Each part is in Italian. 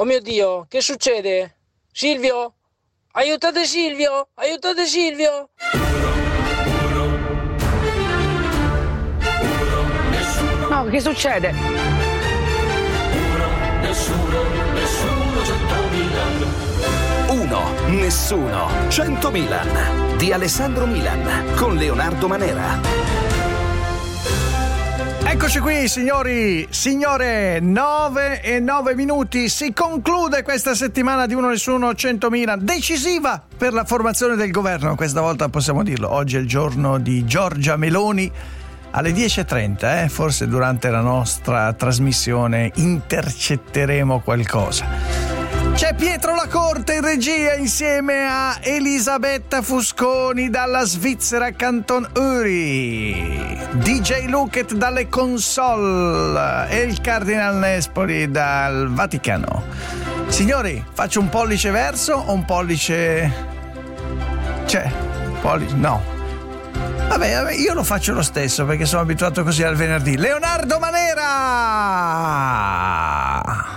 Oh mio Dio, che succede? Silvio? Aiutate Silvio! Aiutate Silvio! No, che succede? Uno, nessuno, 100 Milan di Alessandro Milan con Leonardo Manera. Eccoci qui signori, signore, 9:09. Si conclude questa settimana di Uno Nessuno 100.000, decisiva per la formazione del governo, questa volta possiamo dirlo. Oggi è il giorno di Giorgia Meloni. Alle 10:30, forse durante la nostra trasmissione intercetteremo qualcosa. C'è Pietro Lacorte in regia insieme a Elisabetta Fusconi dalla Svizzera Canton Uri, DJ Luket dalle console e il Cardinal Nespoli dal Vaticano. Signori, faccio un pollice verso o un pollice... no. Vabbè, io lo faccio lo stesso perché sono abituato così al venerdì. Leonardo Manera!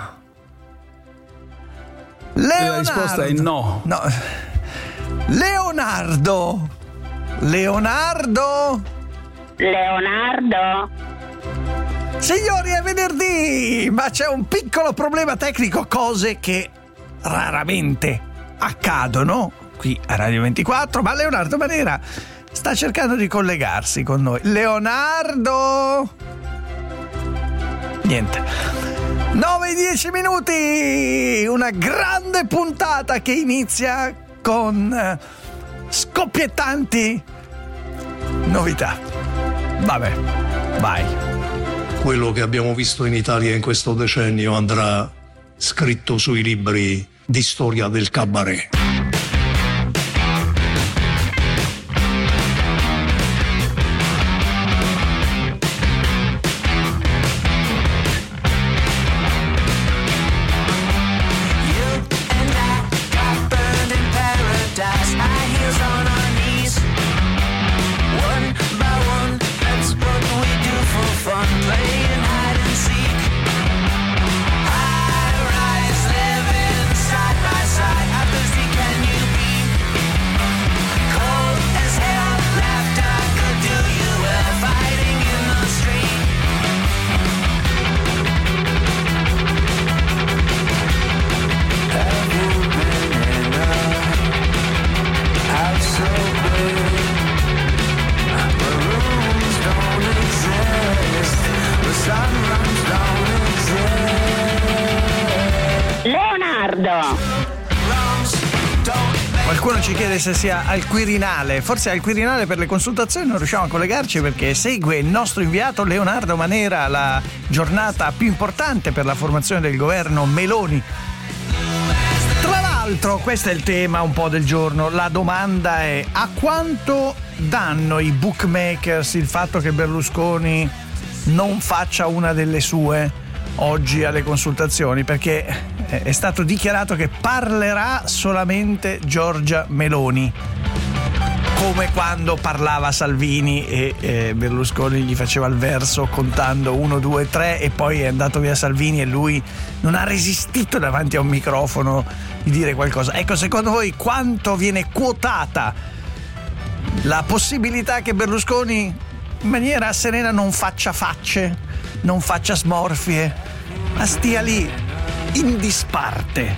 Leonardo. La risposta è no. Leonardo. Signori, è venerdì, ma c'è un piccolo problema tecnico, cose che raramente accadono qui a Radio 24, ma Leonardo Manera sta cercando di collegarsi con noi. Leonardo. Niente. 9:10, una grande puntata che inizia con scoppiettanti novità. Vabbè, vai. Quello che abbiamo visto in Italia in questo decennio andrà scritto sui libri di storia del cabaret. Qualcuno ci chiede se sia al Quirinale. Forse al Quirinale per le consultazioni non riusciamo a collegarci perché segue il nostro inviato Leonardo Manera la giornata più importante per la formazione del governo Meloni. Tra l'altro, questo è il tema un po' del giorno. La domanda è: a quanto danno i bookmakers il fatto che Berlusconi non faccia una delle sue oggi alle consultazioni? Perché è stato dichiarato che parlerà solamente Giorgia Meloni, come quando parlava Salvini e Berlusconi gli faceva il verso contando 1, 2, 3 e poi è andato via Salvini e lui non ha resistito davanti a un microfono di dire qualcosa. Ecco, secondo voi quanto viene quotata la possibilità che Berlusconi in maniera serena non faccia facce, non faccia smorfie, ma stia lì in disparte?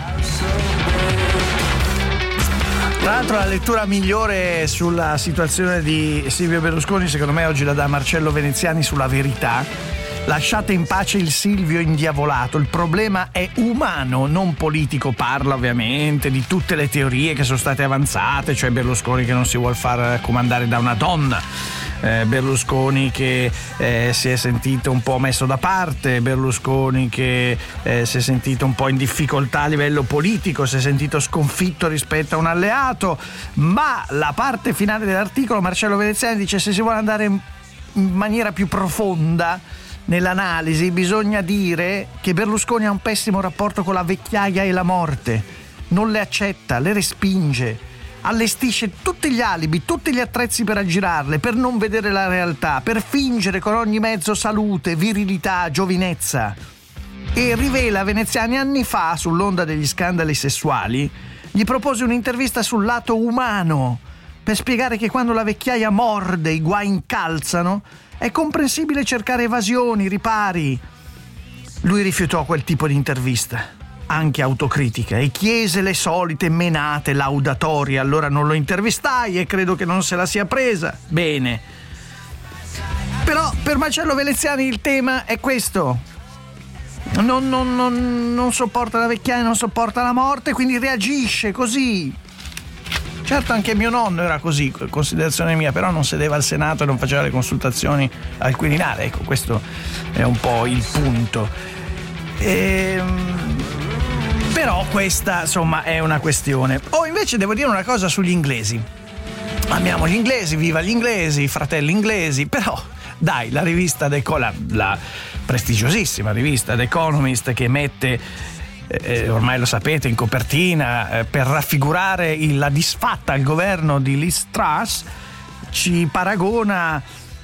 Tra l'altro la lettura migliore sulla situazione di Silvio Berlusconi secondo me oggi la dà Marcello Veneziani sulla Verità. Lasciate in pace il Silvio indiavolato, il problema è umano, non politico. Parla ovviamente di tutte le teorie che sono state avanzate, cioè Berlusconi che non si vuol far comandare da una donna, Berlusconi che si è sentito un po' messo da parte, Berlusconi che si è sentito un po' in difficoltà a livello politico, si è sentito sconfitto rispetto a un alleato. Ma la parte finale dell'articolo, Marcello Veneziani dice: se si vuole andare in maniera più profonda nell'analisi bisogna dire che Berlusconi ha un pessimo rapporto con la vecchiaia e la morte, non le accetta, le respinge, allestisce tutti gli alibi, tutti gli attrezzi per aggirarle, per non vedere la realtà, per fingere con ogni mezzo salute, virilità, giovinezza. e rivela a Veneziani anni fa, sull'onda degli scandali sessuali, gli propose un'intervista sul lato umano per spiegare che quando la vecchiaia morde i guai incalzano, è comprensibile cercare evasioni, ripari. Lui rifiutò quel tipo di intervista, anche autocritica, e chiese le solite menate laudatorie. Allora non lo intervistai e credo che non se la sia presa. Bene. Però per Marcello Veneziani il tema è questo. Non sopporta la vecchiaia, non sopporta la morte, quindi reagisce così. Certo, anche mio nonno era così, considerazione mia, però non sedeva al Senato e non faceva le consultazioni al Quirinale. Ecco, questo è un po' il punto. Però questa, insomma, è una questione. Invece devo dire una cosa sugli inglesi. Amiamo gli inglesi, viva gli inglesi, fratelli inglesi, però dai, la rivista la prestigiosissima rivista The Economist, che mette ormai lo sapete in copertina per raffigurare la disfatta al governo di Liz Truss, ci paragona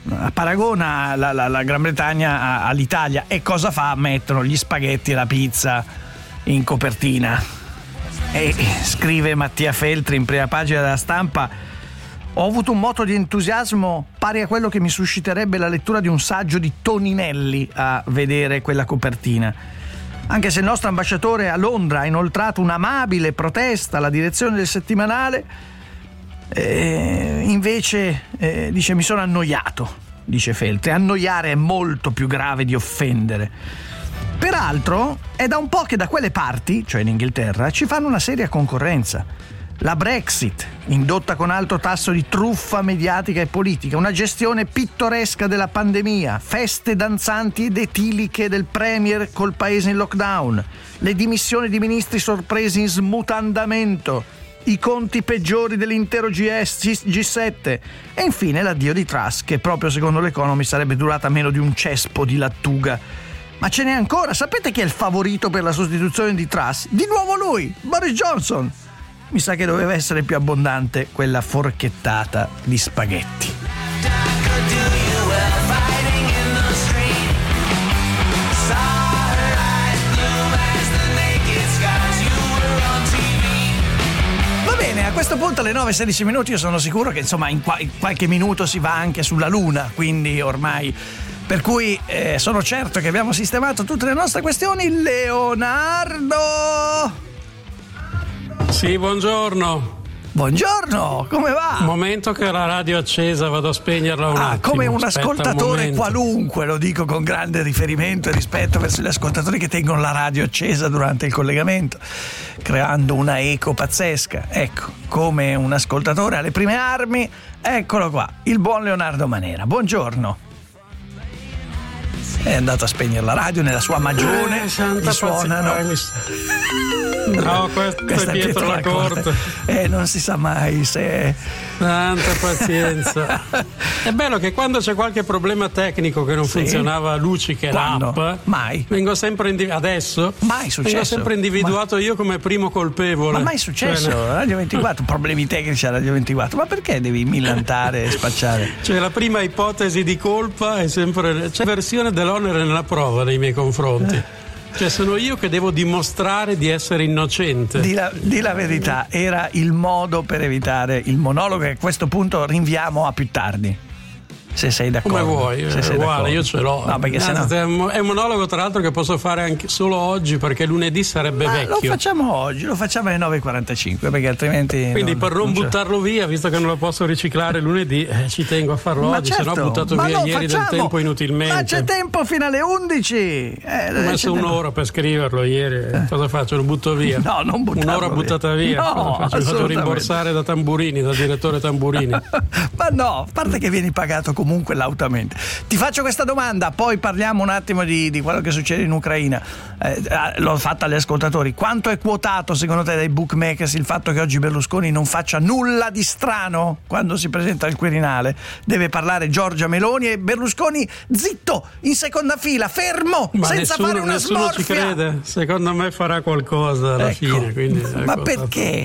la Gran Bretagna all'Italia. E cosa fa? Mettono gli spaghetti e la pizza in copertina. E scrive Mattia Feltri in prima pagina della Stampa: ho avuto un moto di entusiasmo pari a quello che mi susciterebbe la lettura di un saggio di Toninelli a vedere quella copertina. Anche se il nostro ambasciatore a Londra ha inoltrato un'amabile protesta alla direzione del settimanale, invece dice: mi sono annoiato, dice Feltri. Annoiare è molto più grave di offendere. Peraltro è da un po' che da quelle parti, cioè in Inghilterra, ci fanno una seria concorrenza. La Brexit, indotta con alto tasso di truffa mediatica e politica, una gestione pittoresca della pandemia, feste danzanti ed etiliche del premier col paese in lockdown, le dimissioni di ministri sorpresi in smutandamento, i conti peggiori dell'intero G7 e infine l'addio di Truss, che proprio secondo l'Economy sarebbe durata meno di un cespo di lattuga. Ma ce n'è ancora. Sapete chi è il favorito per la sostituzione di Truss? Di nuovo lui, Boris Johnson. Mi sa che doveva essere più abbondante quella forchettata di spaghetti. Va bene, a questo punto alle 9:16 minuti io sono sicuro che insomma in qualche minuto si va anche sulla Luna, quindi ormai... Per cui sono certo che abbiamo sistemato tutte le nostre questioni. Leonardo! Sì, buongiorno. Buongiorno, come va? Un momento che la radio è accesa, vado a spegnerla un attimo. Come un ascoltatore qualunque, lo dico con grande riferimento e rispetto verso gli ascoltatori che tengono la radio accesa durante il collegamento, creando una eco pazzesca. Ecco, come un ascoltatore alle prime armi, eccolo qua, il buon Leonardo Manera. Buongiorno. È andato a spegnere la radio nella sua magione, gli suonano. No, questo è Pietro la Corte. Non si sa mai se... Tanta pazienza. È bello che quando c'è qualche problema tecnico che non funzionava Luciche, l'app, mai. Vengo sempre adesso mai successo. Vengo sempre individuato io come primo colpevole. Ma mai successo? Radio 24, problemi tecnici a Radio 24. Ma perché devi millantare e spacciare? Cioè la prima ipotesi di colpa è sempre c'è versione dell'onere nella prova nei miei confronti. Cioè sono io che devo dimostrare di essere innocente. Di la verità, era il modo per evitare il monologo che a questo punto rinviamo a più tardi. Se sei d'accordo. Come vuoi, è uguale, io ce l'ho. No, perché sennò... È un monologo tra l'altro che posso fare anche solo oggi, perché lunedì sarebbe vecchio. Lo facciamo oggi, lo facciamo alle 9:45, perché altrimenti... Quindi per non buttarlo via, visto che non lo posso riciclare lunedì, ci tengo a farlo oggi, se no ho buttato via ieri del tempo inutilmente. Ma c'è tempo fino alle 11! Ho messo un'ora per scriverlo ieri, cosa faccio? Lo butto via? No, non buttarlo un'ora via. Buttata via? No, mi faccio rimborsare da Tamburini, dal direttore Tamburini. Ma no, a parte che vieni pagato comunque lautamente. Ti faccio questa domanda, poi parliamo un attimo di quello che succede in Ucraina. L'ho fatta agli ascoltatori. Quanto è quotato secondo te dai bookmakers il fatto che oggi Berlusconi non faccia nulla di strano quando si presenta al Quirinale? Deve parlare Giorgia Meloni e Berlusconi zitto, in seconda fila, fermo, ma senza fare una nessuno smorfia. Ci crede, secondo me farà qualcosa alla fine, quindi, ma perché?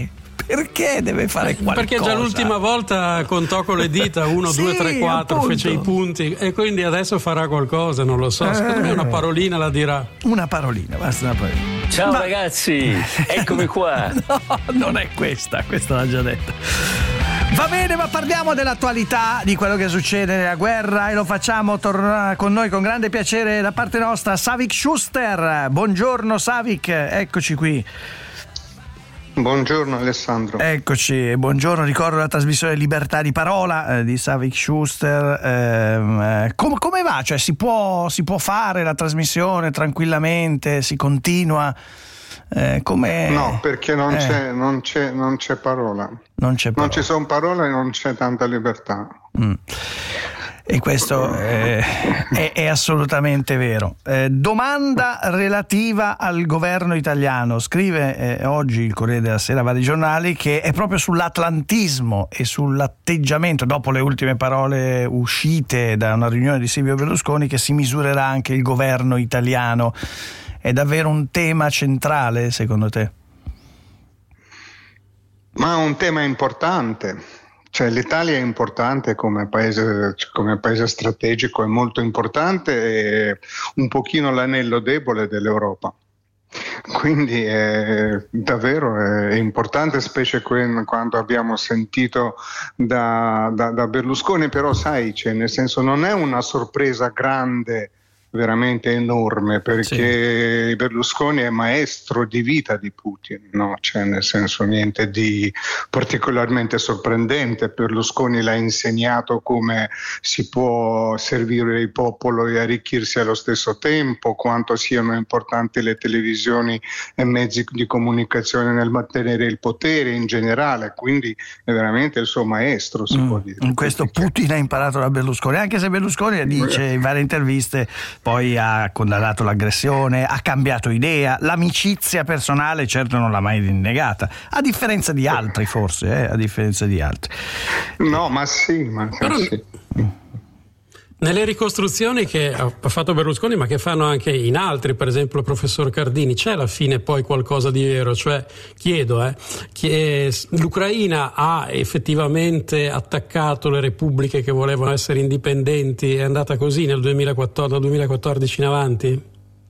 Perché deve fare qualcosa? Perché già l'ultima volta contò con le dita 1, 2, 3, 4, fece i punti e quindi adesso farà qualcosa, non lo so, secondo me una parolina la dirà. Una parolina, basta una parolina. Ciao ragazzi, eccomi qua. No, non è questa l'ha già detta. Va bene, ma parliamo dell'attualità, di quello che succede nella guerra, e lo facciamo tornare con noi con grande piacere da parte nostra Savik Schuster. Buongiorno Savik, eccoci qui. Buongiorno Alessandro. Eccoci, buongiorno, ricordo la trasmissione Libertà di Parola di Savik Schuster. Come va? Cioè si può fare la trasmissione tranquillamente, si continua? No, perché non c'è parola. Non ci sono parole e non c'è tanta libertà. E questo è assolutamente vero. Domanda relativa al governo italiano. Scrive oggi il Corriere della Sera, vari giornali, che è proprio sull'atlantismo e sull'atteggiamento, dopo le ultime parole uscite da una riunione di Silvio Berlusconi, che si misurerà anche il governo italiano. È davvero un tema centrale, secondo te? Ma è un tema importante. Cioè, l'Italia è importante come paese strategico, è molto importante e un pochino l'anello debole dell'Europa. Quindi è davvero importante, specie quando abbiamo sentito da Berlusconi, però sai, cioè, nel senso non è una sorpresa grande, veramente enorme, perché sì. Berlusconi è maestro di vita di Putin, no? Cioè, nel senso, niente di particolarmente sorprendente. Berlusconi l'ha insegnato come si può servire il popolo e arricchirsi allo stesso tempo, quanto siano importanti le televisioni e mezzi di comunicazione nel mantenere il potere in generale, quindi è veramente il suo maestro, si può dire. In questo Putin ha imparato da Berlusconi, anche se Berlusconi dice in varie interviste, poi ha condannato l'aggressione, ha cambiato idea, l'amicizia personale certo non l'ha mai negata, a differenza di altri forse, a differenza di altri. No, ma sì. Nelle ricostruzioni che ha fatto Berlusconi, ma che fanno anche in altri, per esempio il professor Cardini, c'è alla fine poi qualcosa di vero? Cioè, chiedo, che l'Ucraina ha effettivamente attaccato le repubbliche che volevano essere indipendenti, è andata così dal 2014 in avanti?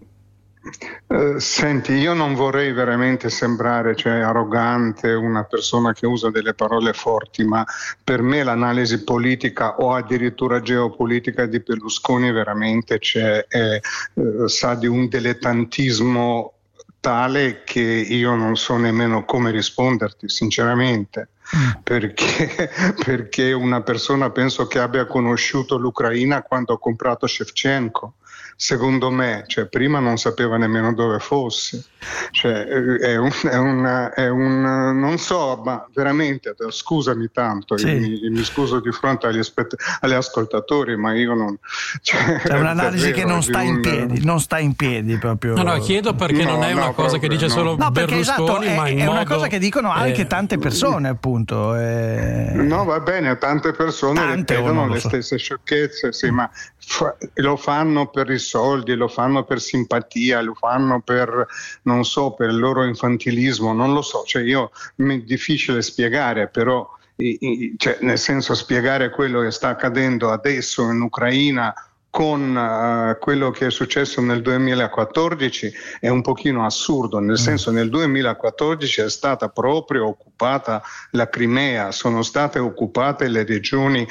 Senti, io non vorrei veramente sembrare arrogante, una persona che usa delle parole forti, ma per me l'analisi politica o addirittura geopolitica di Berlusconi veramente sa di un dilettantismo tale che io non so nemmeno come risponderti, sinceramente. Perché una persona penso che abbia conosciuto l'Ucraina quando ha comprato Shevchenko. Secondo me, prima non sapeva nemmeno dove fosse. Non so, ma veramente, scusami tanto, sì. mi scuso di fronte agli ascoltatori, ma io non. È un'analisi che non sta in piedi proprio. No, chiedo perché non è una cosa che dice solo Berlusconi, esatto, ma è una cosa che dicono anche tante persone, appunto. No, va bene, tante persone ripetono le stesse sciocchezze, sì, ma lo fanno per i soldi, lo fanno per simpatia, lo fanno per, non so, per il loro infantilismo, non lo so, mi è difficile spiegare, però nel senso, spiegare quello che sta accadendo adesso in Ucraina con quello che è successo nel 2014 è un pochino assurdo, nel senso, nel 2014 è stata proprio occupata la Crimea, sono state occupate le regioni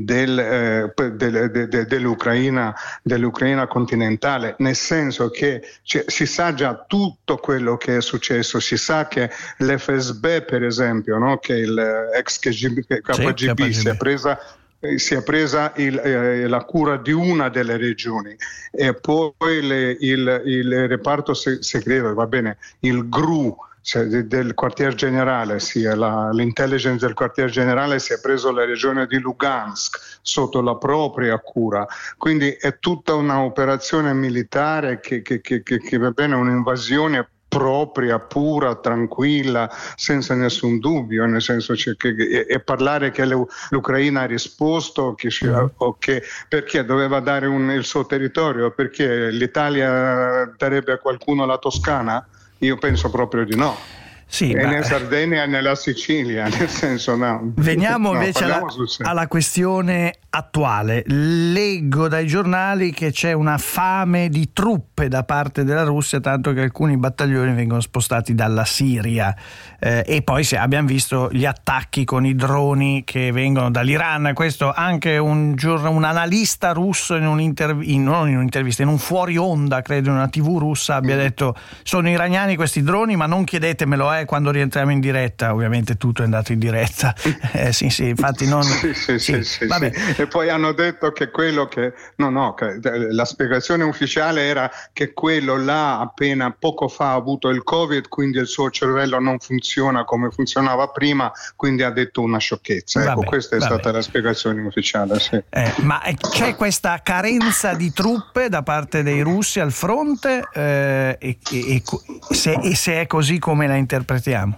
dell'Ucraina continentale, nel senso che si sa già tutto quello che è successo, si sa che l'FSB, per esempio, no? Che l'ex KGB si è presa la cura di una delle regioni, e poi il reparto segreto, va bene, il GRU del quartier generale, l'intelligence del quartier generale si è preso la regione di Lugansk sotto la propria cura, quindi è tutta un'operazione militare che va bene, un'invasione propria, pura, tranquilla, senza nessun dubbio, nel senso e parlare che l'Ucraina ha risposto perché doveva dare il suo territorio, perché l'Italia darebbe a qualcuno la Toscana? Io penso proprio di no. né Sardegna né la Sicilia, nel senso Veniamo invece alla questione attuale. Leggo dai giornali che c'è una fame di truppe da parte della Russia, tanto che alcuni battaglioni vengono spostati dalla Siria, e poi abbiamo visto gli attacchi con i droni che vengono dall'Iran. Questo anche un analista russo in un fuori onda, credo, in una TV russa, abbia detto: sono iraniani questi droni, ma non chiedetemelo quando rientriamo in diretta. Ovviamente tutto è andato in diretta. Sì, infatti non... Sì. E poi hanno detto che quello che la spiegazione ufficiale era che quello là appena poco fa ha avuto il Covid, quindi il suo cervello non funziona come funzionava prima, quindi ha detto una sciocchezza. Questa è stata la spiegazione ufficiale. Sì. Ma c'è questa carenza di truppe da parte dei russi al fronte, e se è così, come la interpretiamo?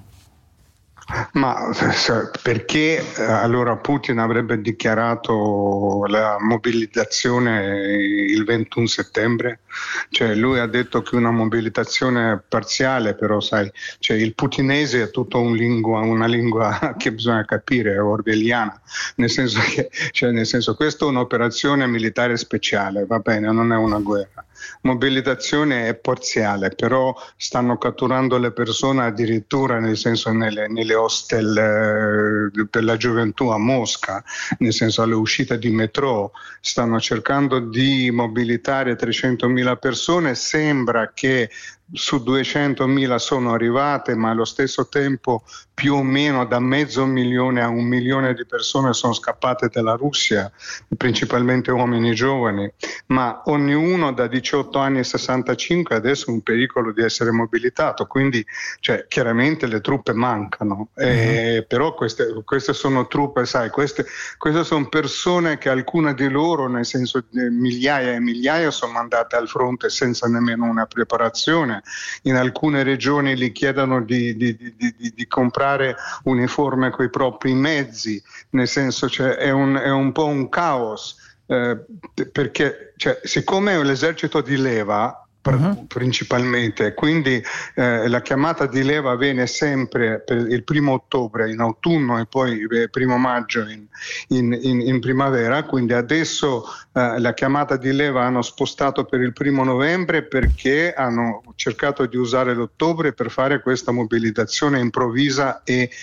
Ma perché allora Putin avrebbe dichiarato la mobilitazione il 21 settembre? Cioè, lui ha detto che una mobilitazione parziale, però sai, cioè, il putinese è tutta una lingua che bisogna capire, è orwelliana, nel senso questa è un'operazione militare speciale, va bene, non è una guerra. Mobilitazione è parziale, però stanno catturando le persone addirittura, nel senso, nelle hostel per la gioventù a Mosca, nel senso alle uscite di metro, stanno cercando di mobilitare 300.000 persone. Sembra che su 200.000 sono arrivate, ma allo stesso tempo più o meno da 500.000 a 1 milione di persone sono scappate dalla Russia, principalmente uomini giovani, ma ognuno da 18 anni a 65 adesso è in pericolo di essere mobilitato, quindi chiaramente le truppe mancano, però queste sono truppe, sai, queste sono persone che alcune di loro, nel senso migliaia e migliaia, sono mandate al fronte senza nemmeno una preparazione. In alcune regioni gli chiedono di comprare uniforme coi propri mezzi, nel senso è un po' un caos, perché siccome l'esercito di leva principalmente, quindi la chiamata di leva avviene sempre per il 1° ottobre in autunno e poi il 1° maggio in primavera, quindi adesso la chiamata di leva hanno spostato per il 1° novembre perché hanno cercato di usare l'ottobre per fare questa mobilitazione improvvisa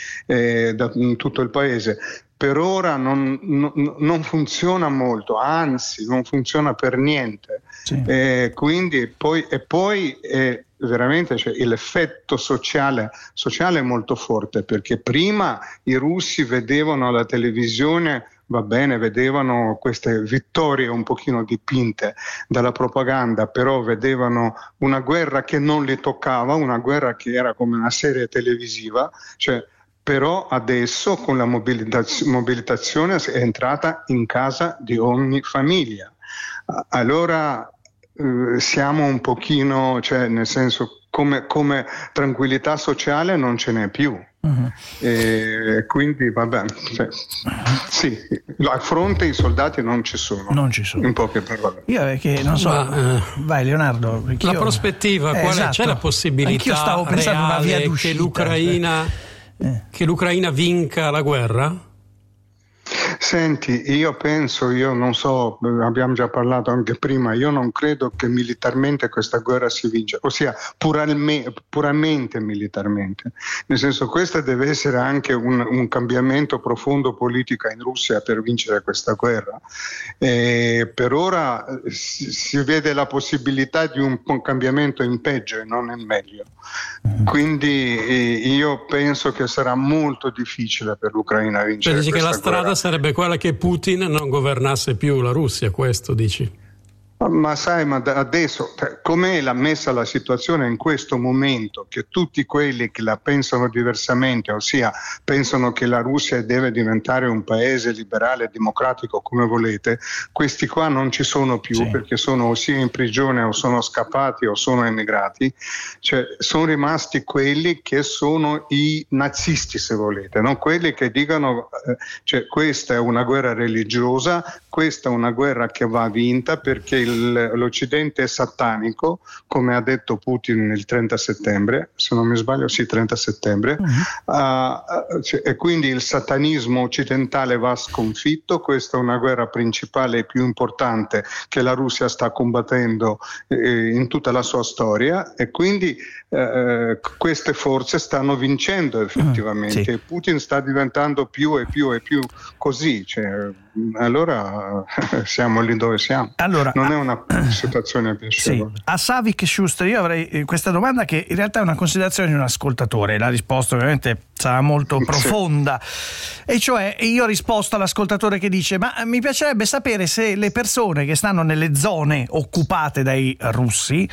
in tutto il paese. Per ora non funziona molto, anzi non funziona per niente. Sì. Quindi poi veramente l'effetto sociale è molto forte, perché prima i russi vedevano alla televisione, va bene, vedevano queste vittorie un pochino dipinte dalla propaganda, però vedevano una guerra che non li toccava, una guerra che era come una serie televisiva, però adesso con la mobilitazione è entrata in casa di ogni famiglia. Allora siamo un pochino, nel senso, come tranquillità sociale non ce n'è più. Quindi vabbè, sì, al fronte i soldati non ci sono, in poche parole. Io perché non so, vai Leonardo, la prospettiva qual è? Esatto. C'è la possibilità stavo pensando una via d'uscita, che l'Ucraina vinca la guerra? Senti, io non so, abbiamo già parlato anche prima, io non credo che militarmente questa guerra si vince, ossia puramente militarmente, nel senso, questo deve essere anche un cambiamento profondo politico in Russia per vincere questa guerra. Per ora si vede la possibilità di un cambiamento in peggio e non in meglio, quindi io penso che sarà molto difficile per l'Ucraina vincere questa guerra. Che la strada sarebbe quella che Putin non governasse più la Russia, questo dici? Ma sai, adesso com'è messa la situazione in questo momento, che tutti quelli che la pensano diversamente, ossia pensano che la Russia deve diventare un paese liberale e democratico, come volete, questi qua non ci sono più, perché sono o sia in prigione o sono scappati o sono emigrati, sono rimasti quelli che sono i nazisti, se volete, no? Quelli che dicono questa è una guerra religiosa, questa è una guerra che va vinta perché l'Occidente è satanico, come ha detto Putin il 30 settembre, se non mi sbaglio, sì, 30 settembre, e quindi il satanismo occidentale va sconfitto. Questa è una guerra principale e più importante che la Russia sta combattendo in tutta la sua storia, e quindi queste forze stanno vincendo effettivamente, e Putin sta diventando più e più così, cioè, allora siamo lì dove siamo. Allora, non è una situazione piacevole. Sì. A Savik Schuster io avrei questa domanda, che in realtà è una considerazione di un ascoltatore. La risposta ovviamente sarà molto profonda, e cioè io ho risposto all'ascoltatore che dice: ma mi piacerebbe sapere se le persone che stanno nelle zone occupate dai russi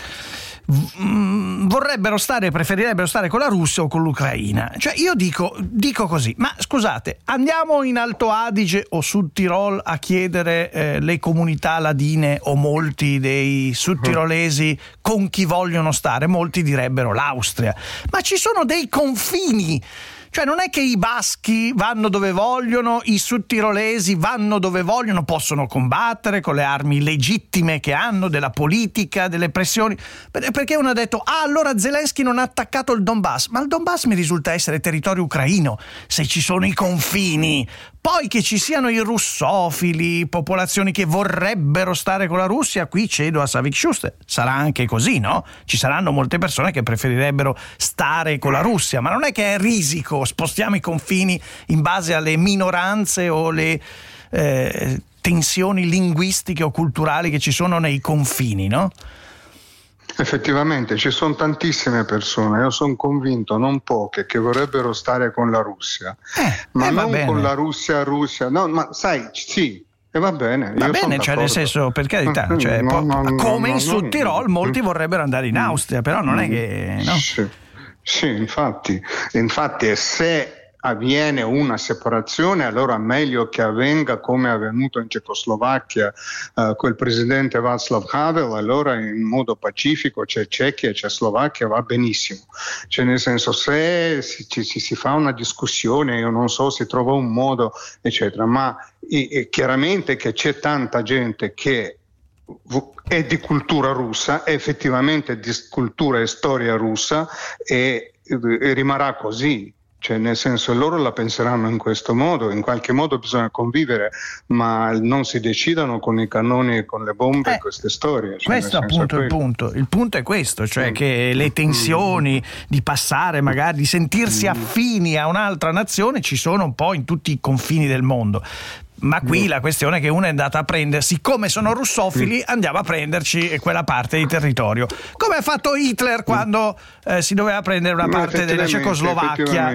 preferirebbero stare con la Russia o con l'Ucraina. Cioè io dico così: ma scusate, andiamo in Alto Adige o Sud Tirol a chiedere le comunità ladine o molti dei sudtirolesi con chi vogliono stare? Molti direbbero l'Austria, ma ci sono dei confini. Cioè non è che i baschi vanno dove vogliono, i sudtirolesi vanno dove vogliono, possono combattere con le armi legittime che hanno, della politica, delle pressioni. Perché uno ha detto: allora Zelensky non ha attaccato il Donbass, ma il Donbass mi risulta essere territorio ucraino, se ci sono i confini. Poi che ci siano i russofili, popolazioni che vorrebbero stare con la Russia, qui cedo a Savik Schuster, sarà anche così, no? Ci saranno molte persone che preferirebbero stare con la Russia, ma non è che è risico, spostiamo i confini in base alle minoranze o le tensioni linguistiche o culturali che ci sono nei confini, no? Effettivamente ci sono tantissime persone, io sono convinto, non poche, che vorrebbero stare con la Russia, ma non con la Russia, no, ma sai, sì, e va bene. Va bene, cioè nel senso, per carità, cioè, come in Sud Tirol molti vorrebbero andare in Austria, però non è che... No? Sì, infatti, se avviene una separazione, allora meglio che avvenga come è avvenuto in Cecoslovacchia col presidente Václav Havel, allora in modo pacifico c'è Cechia, c'è Slovacchia, va benissimo. Cioè nel senso, se si fa una discussione, io non so, si trova un modo, eccetera, ma chiaramente che c'è tanta gente che è di cultura russa, è effettivamente di cultura e storia russa, e rimarrà così. Cioè nel senso, loro la penseranno in questo modo, in qualche modo bisogna convivere, ma non si decidano con i cannoni e con le bombe queste storie. Cioè, questo appunto è il punto è questo, cioè che le tensioni di passare, magari di sentirsi affini a un'altra nazione, ci sono un po' in tutti i confini del mondo. Ma qui la questione è che uno è andato a prendere, siccome sono russofili, andiamo a prenderci quella parte di territorio, come ha fatto Hitler quando si doveva prendere una parte della Cecoslovacchia.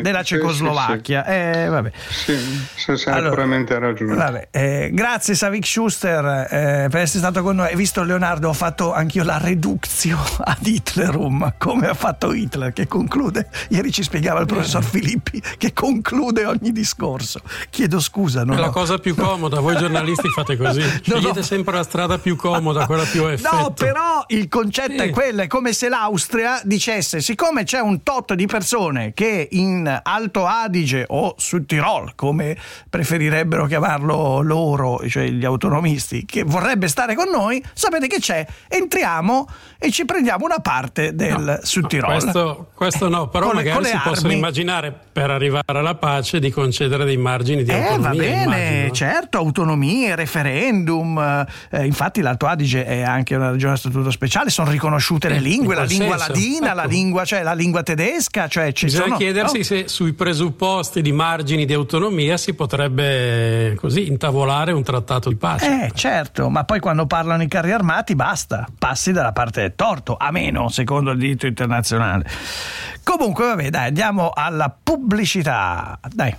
Vabbè. Sì, hai puramente ragione. Vabbè, grazie Savik Schuster per essere stato con noi. Hai visto, Leonardo, ho fatto anch'io la reductio ad Hitlerum, come ha fatto Hitler, che conclude, ieri ci spiegava il professor Filippi, che conclude ogni discorso. Chiedo scusa, la cosa più comoda, voi giornalisti fate così, scegliete sempre la strada più comoda, quella più a effetto. No, però il concetto è quello, è come se l'Austria dicesse: siccome c'è un tot di persone che in Alto Adige o Sud Tirol, come preferirebbero chiamarlo loro, cioè gli autonomisti, che vorrebbe stare con noi, sapete che c'è? Entriamo e ci prendiamo una parte del Sud Tirol. Questo no, però magari si possono immaginare, per arrivare alla pace, di concedere dei margini di autonomia. Va bene, immagino. Certo, autonomie, referendum, infatti l'Alto Adige è anche una regione a statuto speciale, sono riconosciute le lingue, la lingua ladina, la lingua tedesca, cioè bisogna chiedersi se sui presupposti di margini di autonomia si potrebbe così intavolare un trattato di pace. Certo, ma poi quando parlano i carri armati basta, passi dalla parte del torto, a meno, secondo il diritto internazionale. Comunque vabbè, dai, andiamo alla pubblicità, dai.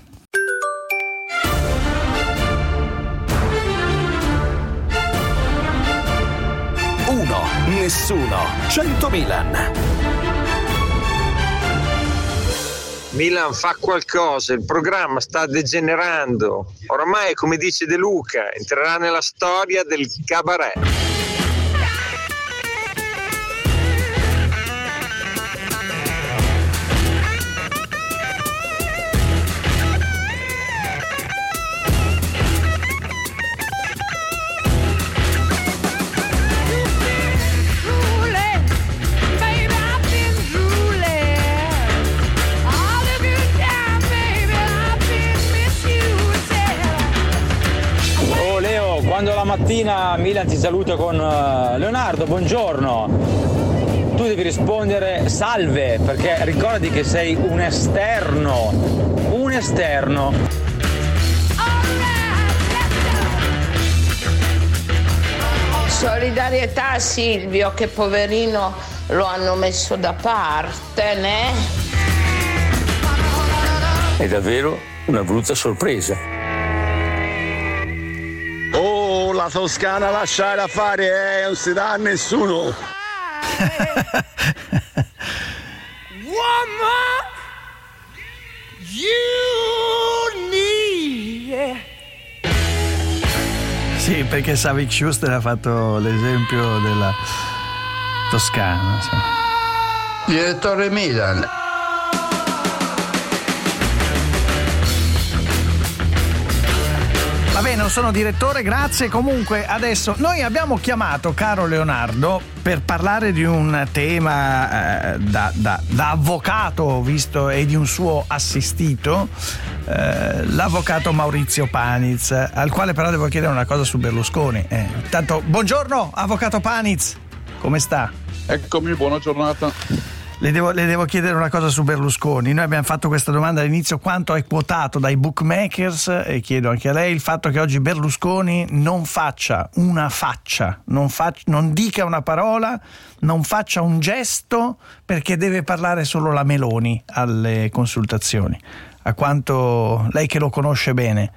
Nessuno. 100 Milan. Milan fa qualcosa, il programma sta degenerando. Oramai, come dice De Luca, entrerà nella storia del cabaret. mattina Milan ti saluta con Leonardo, buongiorno. Tu devi rispondere salve, perché ricordati che sei un esterno. Solidarietà a Silvio, che poverino lo hanno messo da parte, né? È davvero una brutta sorpresa. Oh, la Toscana lasciare fare, non si dà a nessuno. Woman, you need. Sì, perché Savik Schuster ha fatto l'esempio della Toscana. Sì. Direttore Milan. Va bene, non sono direttore, grazie. Comunque adesso noi abbiamo chiamato, caro Leonardo, per parlare di un tema da avvocato, visto, e di un suo assistito, l'avvocato Maurizio Paniz, al quale però devo chiedere una cosa su Berlusconi. Intanto, buongiorno avvocato Paniz, come sta? Eccomi, buona giornata. Le devo chiedere una cosa su Berlusconi. Noi abbiamo fatto questa domanda all'inizio: quanto è quotato dai bookmakers? E chiedo anche a lei il fatto che oggi Berlusconi non faccia una faccia, non dica una parola, non faccia un gesto, perché deve parlare solo la Meloni alle consultazioni. A quanto lei, che lo conosce bene?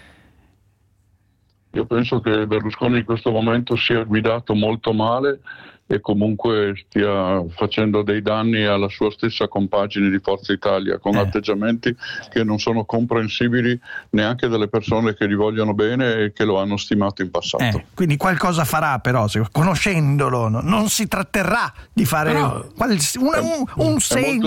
Io penso che Berlusconi in questo momento sia guidato molto male e comunque stia facendo dei danni alla sua stessa compagine di Forza Italia, con atteggiamenti che non sono comprensibili neanche dalle persone che gli vogliono bene e che lo hanno stimato in passato. Quindi qualcosa farà, però, conoscendolo, non si tratterrà di fare un segno.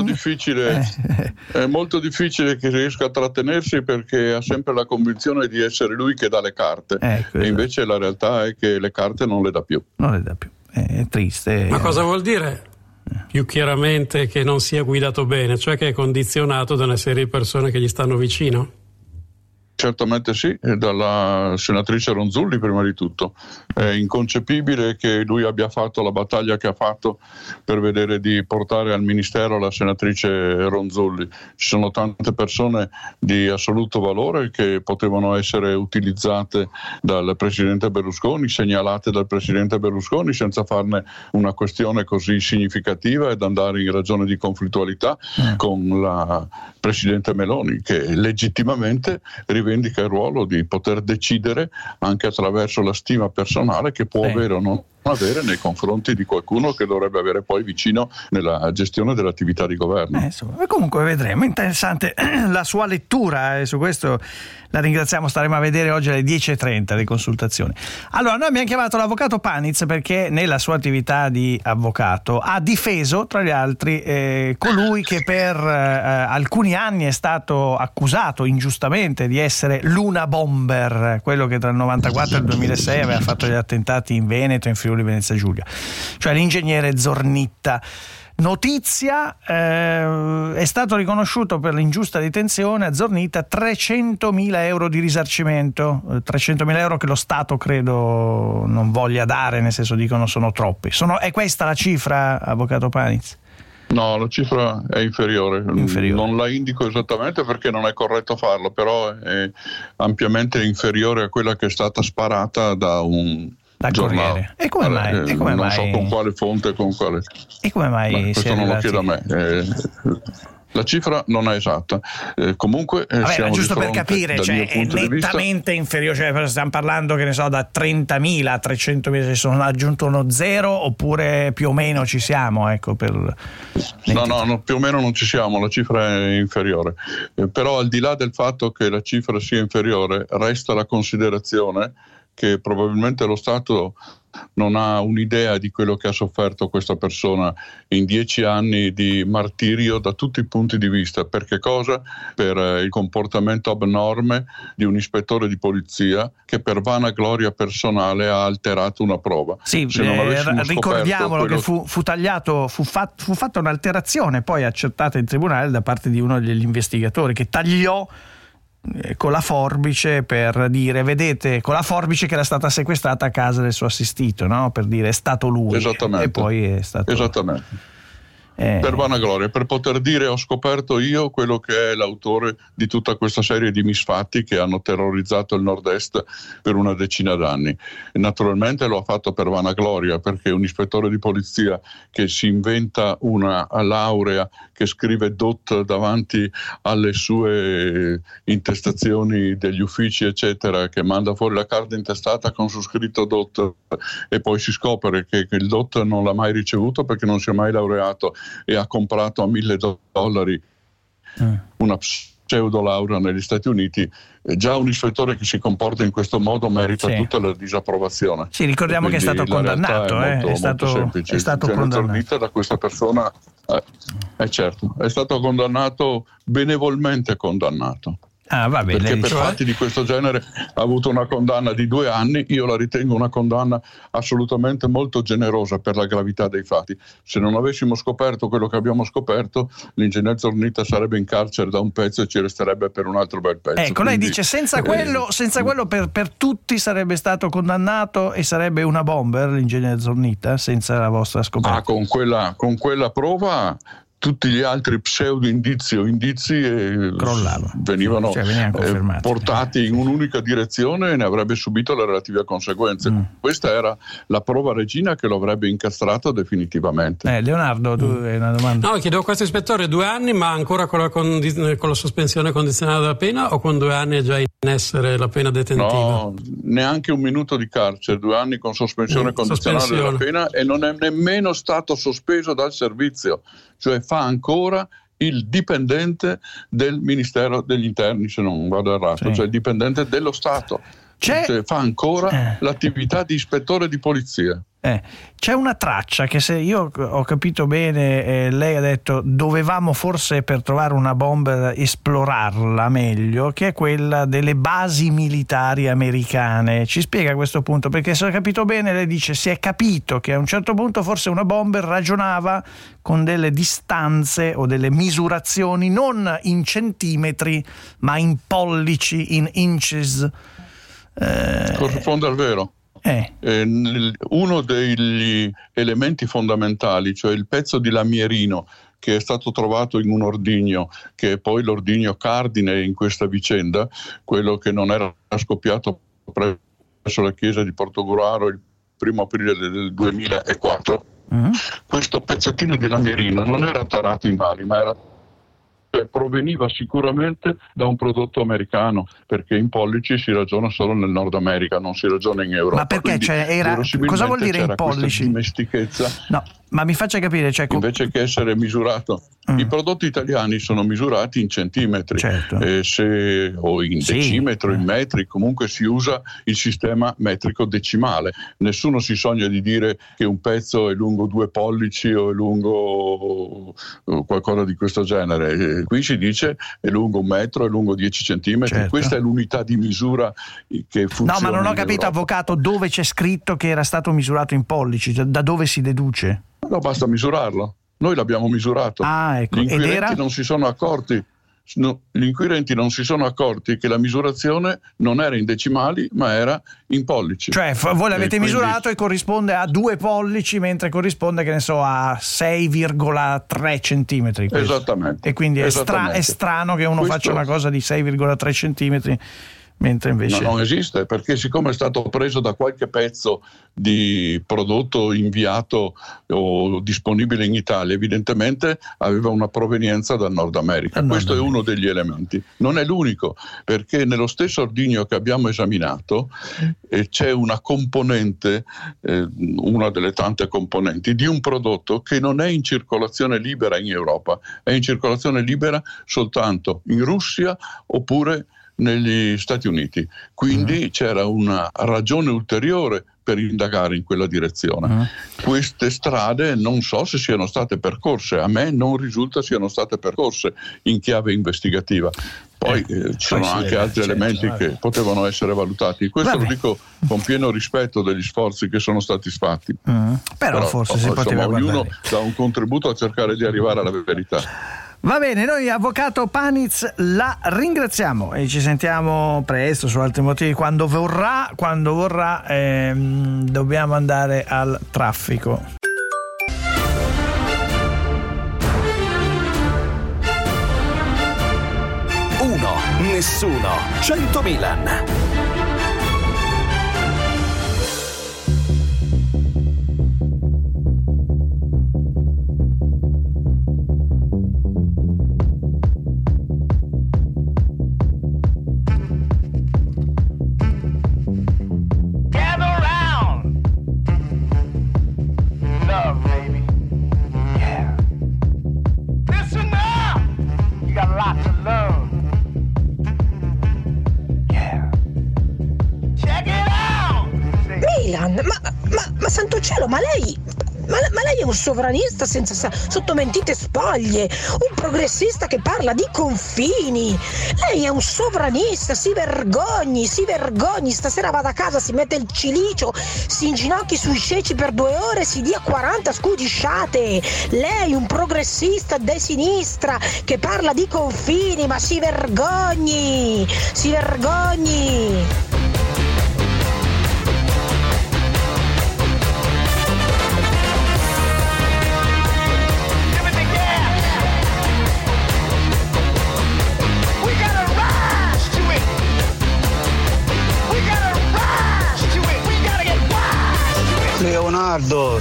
È molto difficile che riesca a trattenersi, perché ha sempre la convinzione di essere lui che dà le carte, e invece la realtà è che le carte non le dà più. È triste. Ma cosa vuol dire? Più chiaramente che non sia guidato bene, cioè che è condizionato da una serie di persone che gli stanno vicino? Certamente sì, dalla senatrice Ronzulli prima di tutto. È inconcepibile che lui abbia fatto la battaglia che ha fatto per vedere di portare al ministero la senatrice Ronzulli. Ci sono tante persone di assoluto valore che potevano essere utilizzate dal presidente Berlusconi, segnalate dal presidente Berlusconi, senza farne una questione così significativa ed andare in ragione di conflittualità con la presidente Meloni, che legittimamente rivendica il ruolo di poter decidere anche attraverso la stima personale che può avere o non avere nei confronti di qualcuno che dovrebbe avere poi vicino nella gestione dell'attività di governo. Comunque vedremo. Interessante la sua lettura, e su questo la ringraziamo. Staremo a vedere oggi alle 10:30 le consultazioni. Allora, noi abbiamo chiamato l'avvocato Paniz perché nella sua attività di avvocato ha difeso, tra gli altri, colui che per alcuni anni è stato accusato ingiustamente di essere l'Una Bomber, quello che tra il 94 e il 2006 aveva fatto gli attentati in Veneto, in Friuli Venezia Giulia, cioè l'ingegnere Zornitta. Notizia, è stato riconosciuto per l'ingiusta detenzione a Zornitta 300.000 euro di risarcimento, 300.000 euro che lo Stato credo non voglia dare, nel senso, dicono sono troppi. È questa la cifra, avvocato Paniz? No, la cifra è inferiore. Non la indico esattamente perché non è corretto farlo, però è ampiamente inferiore a quella che è stata sparata da un giornale. E come mai? Non so con quale fonte, con quale. E come mai? Questo non lo chiedo a me. La cifra non è esatta. Comunque siamo giusto di fronte, per capire, cioè è nettamente inferiore, cioè stiamo parlando, che ne so, da 30.000 a 300.000, se sono aggiunto uno zero, oppure più o meno ci siamo, ecco, per No, più o meno non ci siamo, la cifra è inferiore. Però al di là del fatto che la cifra sia inferiore, resta la considerazione che probabilmente lo Stato non ha un'idea di quello che ha sofferto questa persona in 10 anni di martirio da tutti i punti di vista. Per che cosa? Per il comportamento abnorme di un ispettore di polizia che per vana gloria personale ha alterato una prova. Sì, ricordiamolo che fu tagliato, fu fatta un'alterazione poi accertata in tribunale da parte di uno degli investigatori che tagliò con la forbice per dire, vedete, con la forbice che era stata sequestrata a casa del suo assistito, no? Per dire è stato lui. Esattamente. E poi è stato... Esattamente. Per vanagloria, per poter dire ho scoperto io quello che è l'autore di tutta questa serie di misfatti che hanno terrorizzato il nord-est per una decina d'anni. E naturalmente lo ha fatto per vanagloria, perché un ispettore di polizia che si inventa una laurea, che scrive DOT davanti alle sue intestazioni degli uffici eccetera, che manda fuori la carta intestata con su scritto DOT e poi si scopre che il DOT non l'ha mai ricevuto perché non si è mai laureato e ha comprato a $1.000 una pseudo laurea negli Stati Uniti. Già un ispettore che si comporta in questo modo merita tutta la disapprovazione. Sì, ricordiamo che è stato condannato, è stato semplice. È stato condannato da questa persona, certo, è stato condannato, benevolmente condannato. Ah, va bene, perché per fatti di questo genere ha avuto una condanna di 2 anni. Io la ritengo una condanna assolutamente molto generosa per la gravità dei fatti. Se non avessimo scoperto quello che abbiamo scoperto, l'ingegner Zornita sarebbe in carcere da un pezzo e ci resterebbe per un altro bel pezzo. Ecco, lei dice senza quello per tutti sarebbe stato condannato e sarebbe una bomber l'ingegner Zornita senza la vostra scoperta. Con quella prova tutti gli altri pseudo indizi venivano portati in un'unica direzione e ne avrebbe subito le relative conseguenze. Questa era la prova regina che lo avrebbe incastrato definitivamente. Leonardo, tu hai una domanda? No, chiedevo a questo ispettore 2 anni, ma ancora con la sospensione condizionale della pena, o con 2 anni è già in essere la pena detentiva? No, neanche 1 minuto di carcere, 2 anni con sospensione condizionale della pena, e non è nemmeno stato sospeso dal servizio, cioè fa ancora il dipendente del Ministero degli Interni, se non vado errato, cioè il dipendente dello Stato. Cioè fa ancora l'attività di ispettore di polizia. C'è una traccia che, se io ho capito bene, lei ha detto dovevamo forse, per trovare una bomba, esplorarla meglio, che è quella delle basi militari americane. Ci spiega questo punto? Perché se ho capito bene, lei dice si è capito che a un certo punto forse una bomber ragionava con delle distanze o delle misurazioni non in centimetri ma in pollici, in inches. Corrisponde al vero. Uno degli elementi fondamentali, cioè il pezzo di lamierino che è stato trovato in un ordigno, che è poi l'ordigno cardine in questa vicenda, quello che non era scoppiato presso la chiesa di Portogruaro il 1 aprile del 2004. Questo pezzettino di lamierino non era tarato in mani, ma proveniva sicuramente da un prodotto americano, perché in pollici si ragiona solo nel Nord America, non si ragiona in Europa. Ma perché cosa vuol dire in pollici? Dimestichezza. No, ma mi faccia capire, invece che essere misurato, i prodotti italiani sono misurati in centimetri, o in decimetro, in metri, comunque si usa il sistema metrico decimale. Nessuno si sogna di dire che un pezzo è lungo 2 pollici o è lungo qualcosa di questo genere. Qui si dice è lungo 1 metro, è lungo 10 centimetri. Questa è l'unità di misura che funziona. No, ma non ho capito, avvocato, dove c'è scritto che era stato misurato in pollici? Da dove si deduce? No, basta misurarlo. Noi l'abbiamo misurato. Ecco. Gli inquirenti non si sono accorti. Gli inquirenti non si sono accorti che la misurazione non era in decimali, ma era in pollici. Cioè voi l'avete misurato e corrisponde a 2 pollici, mentre corrisponde, che ne so, a 6,3 centimetri. Esattamente. E quindi è strano che uno faccia una cosa di 6,3 centimetri. Mentre invece non esiste, perché siccome è stato preso da qualche pezzo di prodotto inviato o disponibile in Italia, evidentemente aveva una provenienza dal Nord America. Questo è uno degli elementi. Non è l'unico, perché nello stesso ordigno che abbiamo esaminato c'è una componente, una delle tante componenti di un prodotto che non è in circolazione libera in Europa, è in circolazione libera soltanto in Russia oppure negli Stati Uniti. Quindi c'era una ragione ulteriore per indagare in quella direzione. Queste strade non so se siano state percorse, a me non risulta siano state percorse in chiave investigativa. Poi ci sono anche altri elementi che potevano essere valutati. Questo lo dico con pieno rispetto degli sforzi che sono stati fatti. Però forse si poteva ognuno dà un contributo a cercare di arrivare alla verità. Va bene, noi avvocato Paniz la ringraziamo e ci sentiamo presto su altri motivi quando vorrà, dobbiamo andare al traffico. Uno, nessuno, 100 Milan. Ma santo cielo, ma lei è un sovranista senza sottomentite spoglie, un progressista che parla di confini. Lei è un sovranista, si vergogni, stasera vada a casa, si mette il cilicio, si inginocchi sui ceci per 2 ore, si dia 40 scudisciate. Lei un progressista de sinistra che parla di confini, ma si vergogni. Leonardo,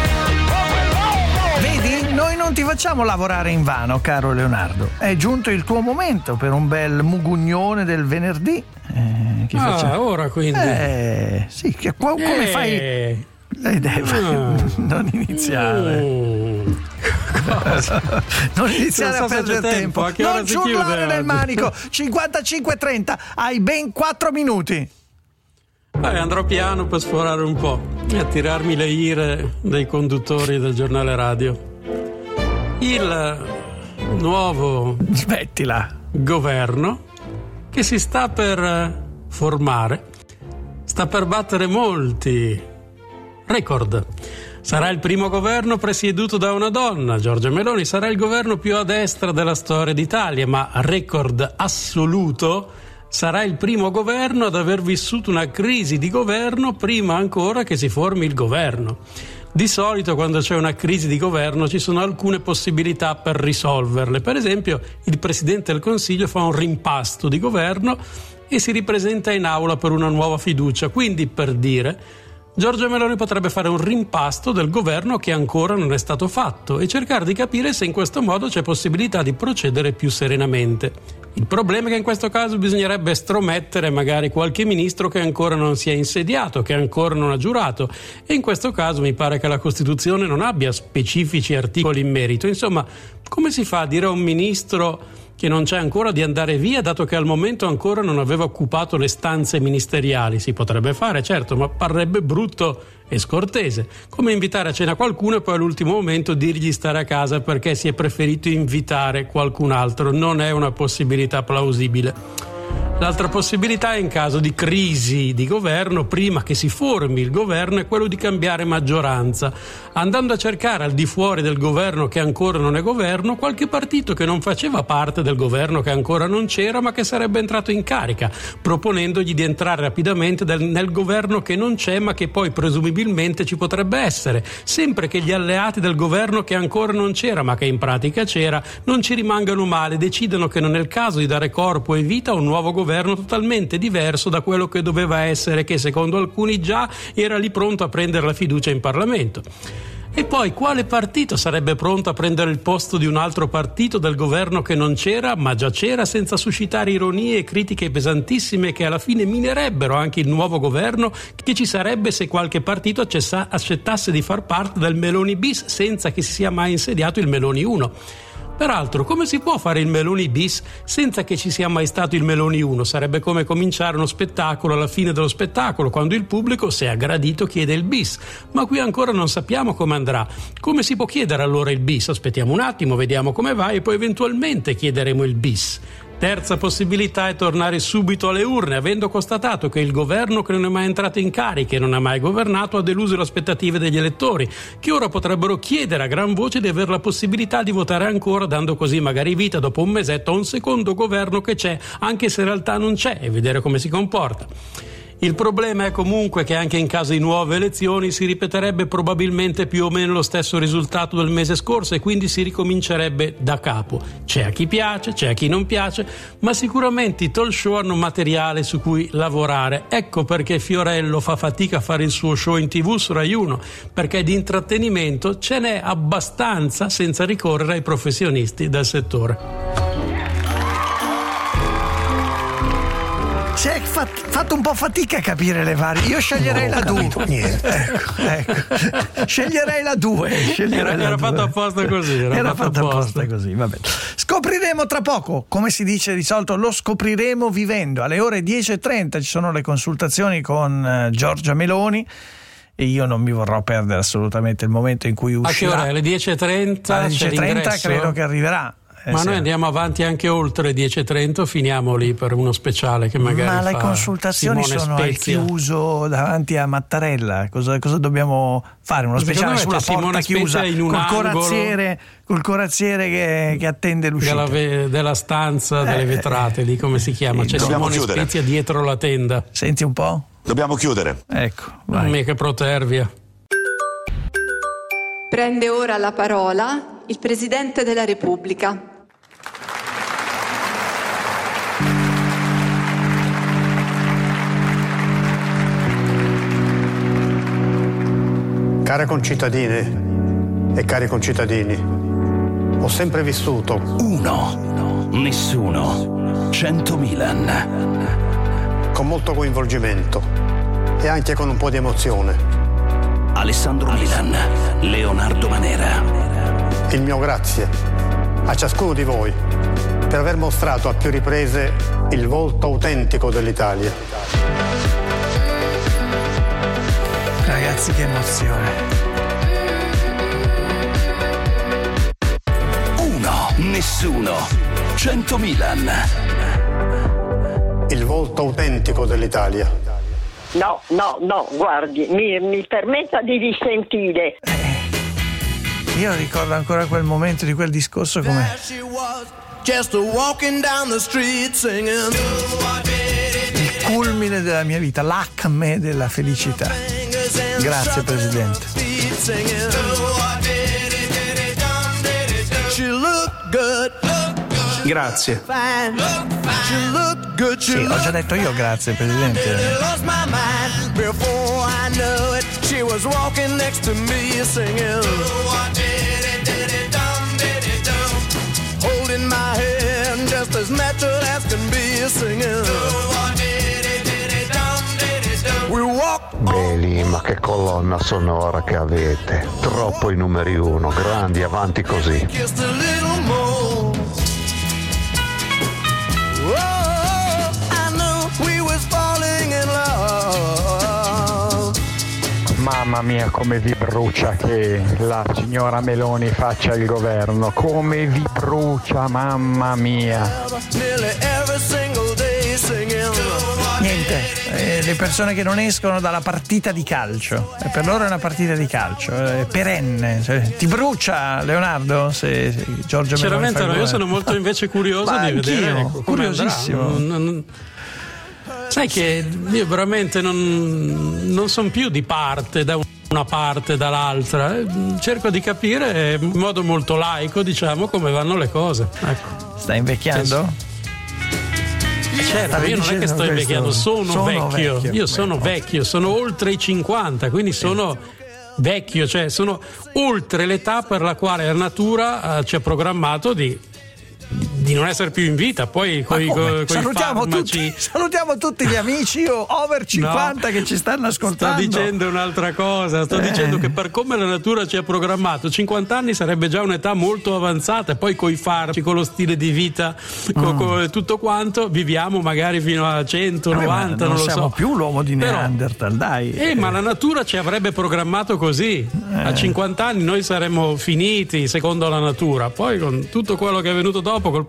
vedi, noi non ti facciamo lavorare invano, caro Leonardo. È giunto il tuo momento per un bel mugugnone del venerdì. Ora quindi. Sì, come fai? Non iniziare. Non iniziare a perdere tempo. Non ciurlare nel manico. 55:30, hai ben 4 minuti. Andrò piano per sforare un po' e attirarmi le ire dei conduttori del giornale radio. Il nuovo governo che si sta per formare sta per battere molti record. Sarà il primo governo presieduto da una donna, Giorgia Meloni, sarà il governo più a destra della storia d'Italia, ma record assoluto, sarà il primo governo ad aver vissuto una crisi di governo prima ancora che si formi il governo. Di solito quando c'è una crisi di governo ci sono alcune possibilità per risolverle. Per esempio, il Presidente del Consiglio fa un rimpasto di governo e si ripresenta in aula per una nuova fiducia. Quindi, per dire, Giorgia Meloni potrebbe fare un rimpasto del governo che ancora non è stato fatto e cercare di capire se in questo modo c'è possibilità di procedere più serenamente. Il problema è che in questo caso bisognerebbe estromettere magari qualche ministro che ancora non si è insediato, che ancora non ha giurato, e in questo caso mi pare che la Costituzione non abbia specifici articoli in merito. Insomma, come si fa a dire a un ministro che non c'è ancora di andare via, dato che al momento ancora non aveva occupato le stanze ministeriali? Si potrebbe fare, certo, ma parrebbe brutto e scortese, come invitare a cena qualcuno e poi all'ultimo momento dirgli stare a casa perché si è preferito invitare qualcun altro. Non è una possibilità plausibile. L'altra possibilità è in caso di crisi di governo, prima che si formi il governo, è quello di cambiare maggioranza, andando a cercare al di fuori del governo che ancora non è governo qualche partito che non faceva parte del governo che ancora non c'era ma che sarebbe entrato in carica, proponendogli di entrare rapidamente nel governo che non c'è ma che poi presumibilmente ci potrebbe essere, sempre che gli alleati del governo che ancora non c'era ma che in pratica c'era non ci rimangano male, decidano che non è il caso di dare corpo e vita a un nuovo governo totalmente diverso da quello che doveva essere, che secondo alcuni già era lì pronto a prendere la fiducia in Parlamento. E poi quale partito sarebbe pronto a prendere il posto di un altro partito del governo che non c'era ma già c'era, senza suscitare ironie e critiche pesantissime che alla fine minerebbero anche il nuovo governo che ci sarebbe se qualche partito accettasse di far parte del Meloni bis senza che si sia mai insediato il Meloni 1? Peraltro, come si può fare il Meloni bis senza che ci sia mai stato il Meloni 1? Sarebbe come cominciare uno spettacolo alla fine dello spettacolo, quando il pubblico, se ha gradito, chiede il bis. Ma qui ancora non sappiamo come andrà. Come si può chiedere allora il bis? Aspettiamo un attimo, vediamo come va e poi eventualmente chiederemo il bis. Terza possibilità è tornare subito alle urne, avendo constatato che il governo che non è mai entrato in carica e non ha mai governato ha deluso le aspettative degli elettori, che ora potrebbero chiedere a gran voce di avere la possibilità di votare ancora, dando così magari vita dopo un mesetto a un secondo governo che c'è, anche se in realtà non c'è, e vedere come si comporta. Il problema è comunque che anche in caso di nuove elezioni si ripeterebbe probabilmente più o meno lo stesso risultato del mese scorso e quindi si ricomincerebbe da capo. C'è a chi piace, c'è a chi non piace, ma sicuramente i talk show hanno materiale su cui lavorare. Ecco perché Fiorello fa fatica a fare il suo show in TV su Rai 1, perché di intrattenimento ce n'è abbastanza senza ricorrere ai professionisti del settore. Si è fatto un po' fatica a capire le varie. Io sceglierei la 2. Ecco. Sceglierei la 2. Era fatto apposta così. Era fatto apposta così. Vabbè. Scopriremo tra poco, come si dice di solito, lo scopriremo vivendo. Alle ore 10:30 ci sono le consultazioni con Giorgia Meloni. E io non mi vorrò perdere assolutamente il momento in cui uscirà. A che ore? Alle 10:30? Alle 10:30 credo che arriverà. Ma noi andiamo avanti anche oltre le 10:30 o finiamo lì per uno speciale che magari ma le consultazioni Simone sono Spezia. al chiuso davanti a Mattarella. Cosa dobbiamo fare? Uno speciale sulla porta Simone chiusa col corazziere che attende l'uscita della stanza delle vetrate lì, come si chiama? C'è Simone Spezia dietro la tenda. Senti un po'? Dobbiamo chiudere. Ecco, vai. Mica protervia. Prende ora la parola il Presidente della Repubblica. Care concittadine e cari concittadini, ho sempre vissuto uno, nessuno, 100 Milan. Con molto coinvolgimento e anche con un po' di emozione. Alessandro Milan, Leonardo Manera. Il mio grazie a ciascuno di voi per aver mostrato a più riprese il volto autentico dell'Italia. Ragazzi, che emozione. Uno, nessuno, 100 Milan. Il volto autentico dell'Italia. No, guardi, mi permetta di dissentire. Io ricordo ancora quel momento di quel discorso come il culmine della mia vita, l'acme della felicità. Grazie Presidente. Grazie. Sì, ho già detto io grazie Presidente. Holding my hand just as natural as can be singing. We walk. Beli, ma che colonna sonora che avete. Troppo i numeri uno, grandi, avanti così. Mamma mia, come vi brucia che la signora Meloni faccia il governo, come vi brucia, mamma mia. Niente, le persone che non escono dalla partita di calcio, per loro è una partita di calcio, è perenne, cioè, ti brucia Leonardo se Giorgia Meloni Sinceramente no, io sono molto invece curioso di vedere, curiosissimo. Sai che io veramente non sono più di parte, da una parte dall'altra, cerco di capire in modo molto laico, diciamo, come vanno le cose. Ecco. Stai invecchiando? Certo, io non è che sto invecchiando, sono vecchio. Io sono vecchio, sono oltre i 50, quindi sono vecchio, cioè sono oltre l'età per la quale la natura ci ha programmato di non essere più in vita. Poi salutiamo tutti gli amici over 50 che ci stanno ascoltando. Sto dicendo un'altra cosa, sto dicendo che per come la natura ci ha programmato 50 anni sarebbe già un'età molto avanzata, e poi coi farci, con lo stile di vita, con tutto quanto viviamo magari fino a 100, 90, non lo so. Non siamo più l'uomo di Neanderthal, dai. Ma la natura ci avrebbe programmato così. A 50 anni noi saremmo finiti secondo la natura, poi con tutto quello che è venuto dopo col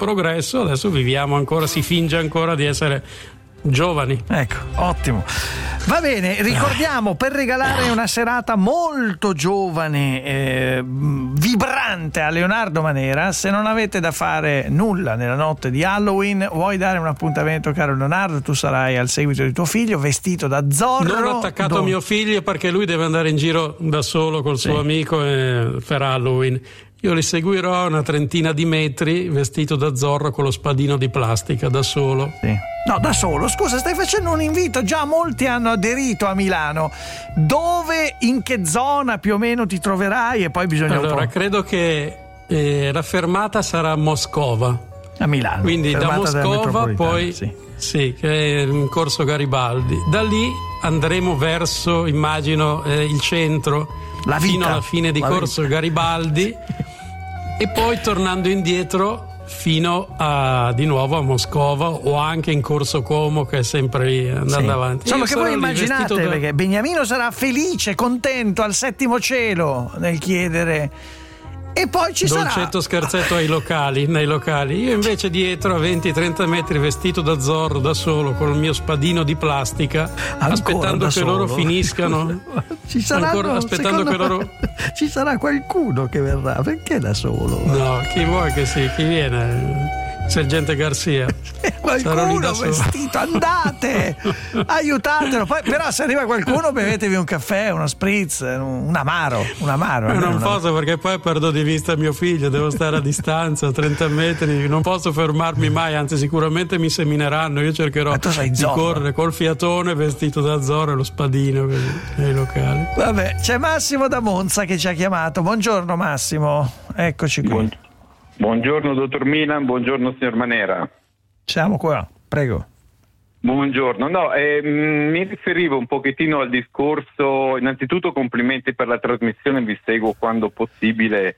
progresso, adesso viviamo ancora, si finge ancora di essere giovani. Ecco, ottimo. Va bene, ricordiamo, per regalare una serata molto giovane, vibrante a Leonardo Manera, se non avete da fare nulla nella notte di Halloween, vuoi dare un appuntamento, caro Leonardo? Tu sarai al seguito di tuo figlio vestito da Zorro. Non ho attaccato a mio figlio perché lui deve andare in giro da solo col suo amico per Halloween. Io li seguirò a una trentina di metri vestito da Zorro con lo spadino di plastica, da solo. Sì. No, da solo? Scusa, stai facendo un invito, già molti hanno aderito a Milano. Dove, in che zona più o meno ti troverai? E poi bisogna Allora, credo che la fermata sarà a Moscova. A Milano. Quindi da Moscova poi sì, che è in Corso Garibaldi. Da lì andremo verso, immagino, il centro, fino alla fine di Corso Garibaldi, e poi tornando indietro fino di nuovo a Moscova o anche in Corso Como, che è sempre lì andando avanti. Insomma, che voi immaginate, perché Beniamino sarà felice, contento, al settimo cielo nel chiedere. E poi ci sarà dolcetto scherzetto nei locali. Io invece dietro a 20-30 metri vestito da Zorro, da solo, con il mio spadino di plastica, aspettando che loro finiscano. Ci sarà qualcuno che verrà, perché da solo? No, chi vuoi che sia, chi viene? Sergente Garcia. Qualcuno vestito, andate, aiutatelo. Poi, però, se arriva qualcuno, bevetevi un caffè, uno spritz, un amaro. Non posso, perché poi perdo di vista mio figlio, devo stare a distanza, a 30 metri, non posso fermarmi mai, anzi sicuramente mi semineranno. Io cercherò di correre col fiatone, vestito da Zorro e lo spadino nei locali. Vabbè, c'è Massimo da Monza che ci ha chiamato. Buongiorno Massimo, eccoci qui. Buongiorno dottor Milan, buongiorno signor Manera. Siamo qua, prego. Buongiorno, mi riferivo un pochettino al discorso. Innanzitutto complimenti per la trasmissione, vi seguo quando possibile,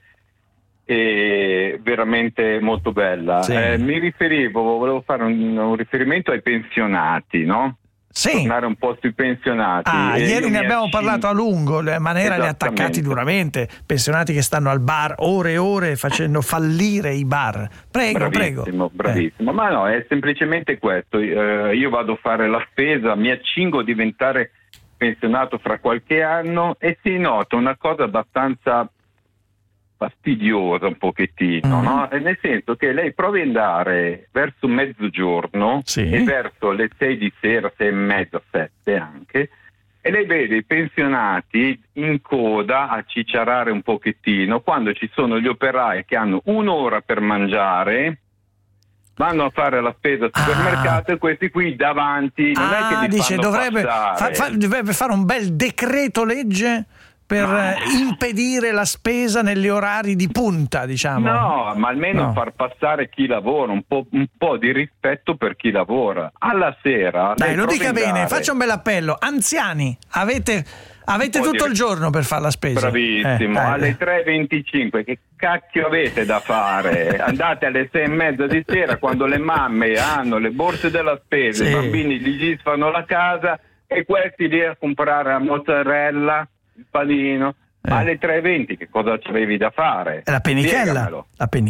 è veramente molto bella. Sì. Volevo fare un riferimento ai pensionati, no? Sì. Tornare un po' sui pensionati. Ieri ne abbiamo parlato a lungo, Manera li ha attaccati duramente, pensionati che stanno al bar ore e ore facendo fallire i bar. Prego. Bravissimo, ma no, è semplicemente questo. Io vado a fare la spesa, mi accingo a diventare pensionato fra qualche anno e si nota una cosa abbastanza fastidiosa un pochettino, no? Nel senso che lei provi ad andare verso mezzogiorno e verso le 6 di sera, 6 e mezza, 7 anche, e lei vede i pensionati in coda a cicciarare un pochettino, quando ci sono gli operai che hanno un'ora per mangiare, vanno a fare la spesa al supermercato e questi qui davanti non è che li fanno dovrebbe fare un bel decreto legge per impedire la spesa negli orari di punta, diciamo. No, ma almeno far passare chi lavora, un po' di rispetto per chi lavora. Alla sera... Dai, lo dica bene, faccia un bel appello. Anziani, avete tutto il giorno per fare la spesa. Bravissimo, alle 3:25 che cacchio avete da fare? Andate alle 6 e mezza di sera, quando le mamme hanno le borse della spesa, i bambini gli fanno la casa e questi lì a comprare la mozzarella, il panino. Alle 3:20 che cosa c'avevi da fare? La pennichella. No,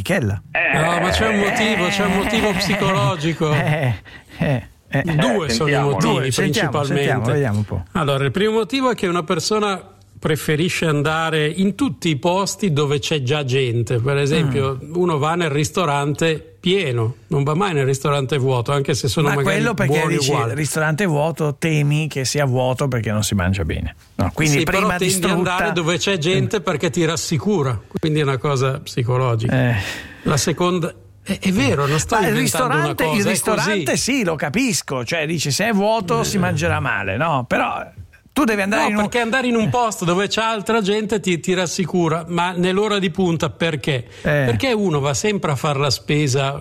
ma c'è un motivo psicologico. Due sono i motivi principalmente. Sentiamo, vediamo un po'. Allora, il primo motivo è che una persona preferisce andare in tutti i posti dove c'è già gente. Per esempio, uno va nel ristorante pieno, non va mai nel ristorante vuoto, anche se sono magari quello perché buoni dici, uguali. Il ristorante vuoto temi che sia vuoto perché non si mangia bene. No, quindi sì, prima però tendi ad andare dove c'è gente perché ti rassicura, quindi è una cosa psicologica. La seconda è vero, non sto inventando una cosa. Il ristorante sì, lo capisco, cioè dici se è vuoto si mangerà male, no? Però tu devi andare perché andare in un posto dove c'è altra gente ti rassicura, ma nell'ora di punta perché? Perché uno va sempre a fare la spesa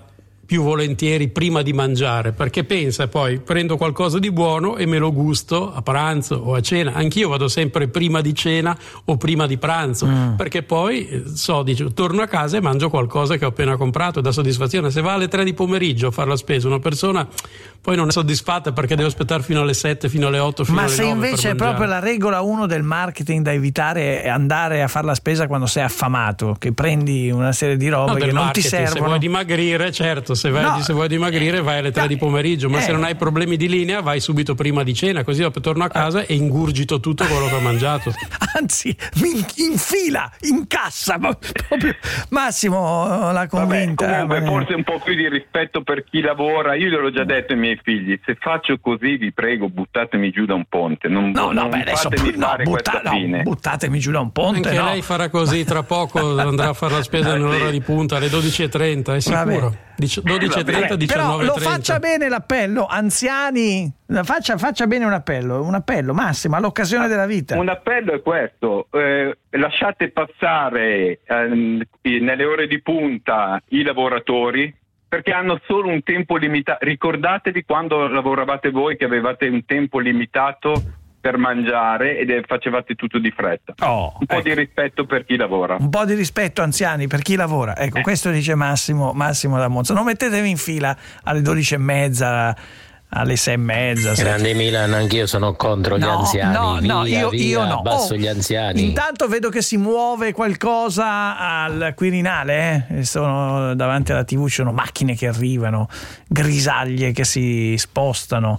più volentieri prima di mangiare, perché pensa poi prendo qualcosa di buono e me lo gusto a pranzo o a cena. Anch'io vado sempre prima di cena o prima di pranzo, perché poi torno a casa e mangio qualcosa che ho appena comprato, da soddisfazione. Se va alle 3 di pomeriggio a fare la spesa una persona poi non è soddisfatta perché deve aspettare fino alle 7, fino alle 8, fino alle 9. Ma se invece è proprio la regola 1 del marketing da evitare è andare a fare la spesa quando sei affamato, che prendi una serie di robe che non ti servono. Se vuoi dimagrire, certo, se vuoi dimagrire vai alle 3 di pomeriggio, ma se non hai problemi di linea vai subito prima di cena, così dopo torno a casa e ingurgito tutto quello che ho mangiato. Anzi, in fila, in cassa, proprio. Massimo l'ha convinta. Comunque forse un po' più di rispetto per chi lavora. Io gliel'ho già detto ai miei figli: se faccio così vi prego buttatemi giù da un ponte, non fatemi fare questa fine. Buttatemi giù da un ponte. Anche lei farà così tra poco, andrà a fare la spesa nell'ora di punta alle 12:30, è sicuro. 12:30, 19:30. Però lo faccia bene l'appello, anziani, faccia bene un appello Massimo, all'occasione della vita. Un appello è questo: lasciate passare nelle ore di punta i lavoratori, perché hanno solo un tempo limitato. Ricordatevi quando lavoravate voi che avevate un tempo limitato per mangiare e facevate tutto di fretta. Un po' di rispetto per chi lavora. Un po' di rispetto, anziani, per chi lavora. Ecco, questo dice Massimo da Monza. Non mettetevi in fila alle 12:30, alle 6:30. Grande Milan, anch'io sono contro gli anziani. Io no. Abbasso gli anziani. Intanto vedo che si muove qualcosa al Quirinale. Sono davanti alla TV, ci sono macchine che arrivano, grisaglie che si spostano.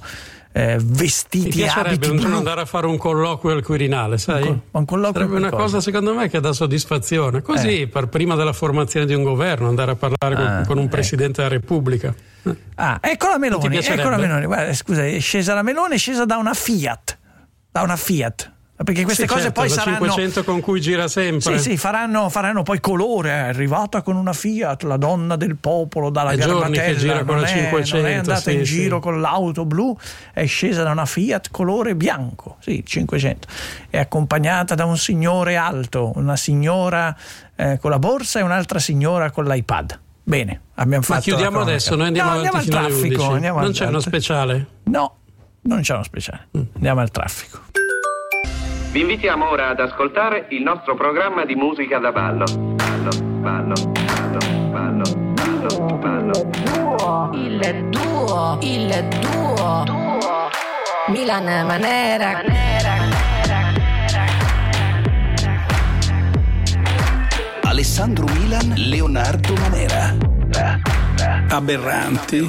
Vestiti, abiti blu. Andare a fare un colloquio al Quirinale, sai? Un colloquio sarebbe una cosa secondo me che dà soddisfazione, così per prima della formazione di un governo andare a parlare con un Presidente della Repubblica. Ecco la Meloni. Guarda, scusa, è scesa la Meloni, è scesa da una Fiat, perché queste cose poi la saranno 500 con cui gira sempre. Sì, faranno poi colore. È arrivata con una Fiat, la donna del popolo dalla Garbatella, che gira con la 500, non è andata in giro con l'auto blu, è scesa da una Fiat colore bianco, 500, è accompagnata da un signore alto, una signora con la borsa e un'altra signora con l'iPad. Bene, abbiamo fatto. Ma chiudiamo adesso, noi andiamo avanti fino alle 11. Non c'è uno speciale? No, non c'è uno speciale. Andiamo al traffico. Vi invitiamo ora ad ascoltare il nostro programma di musica da ballo. Ballo. Il duo. Milan Manera. Alessandro Milan, Leonardo Manera. Aberranti.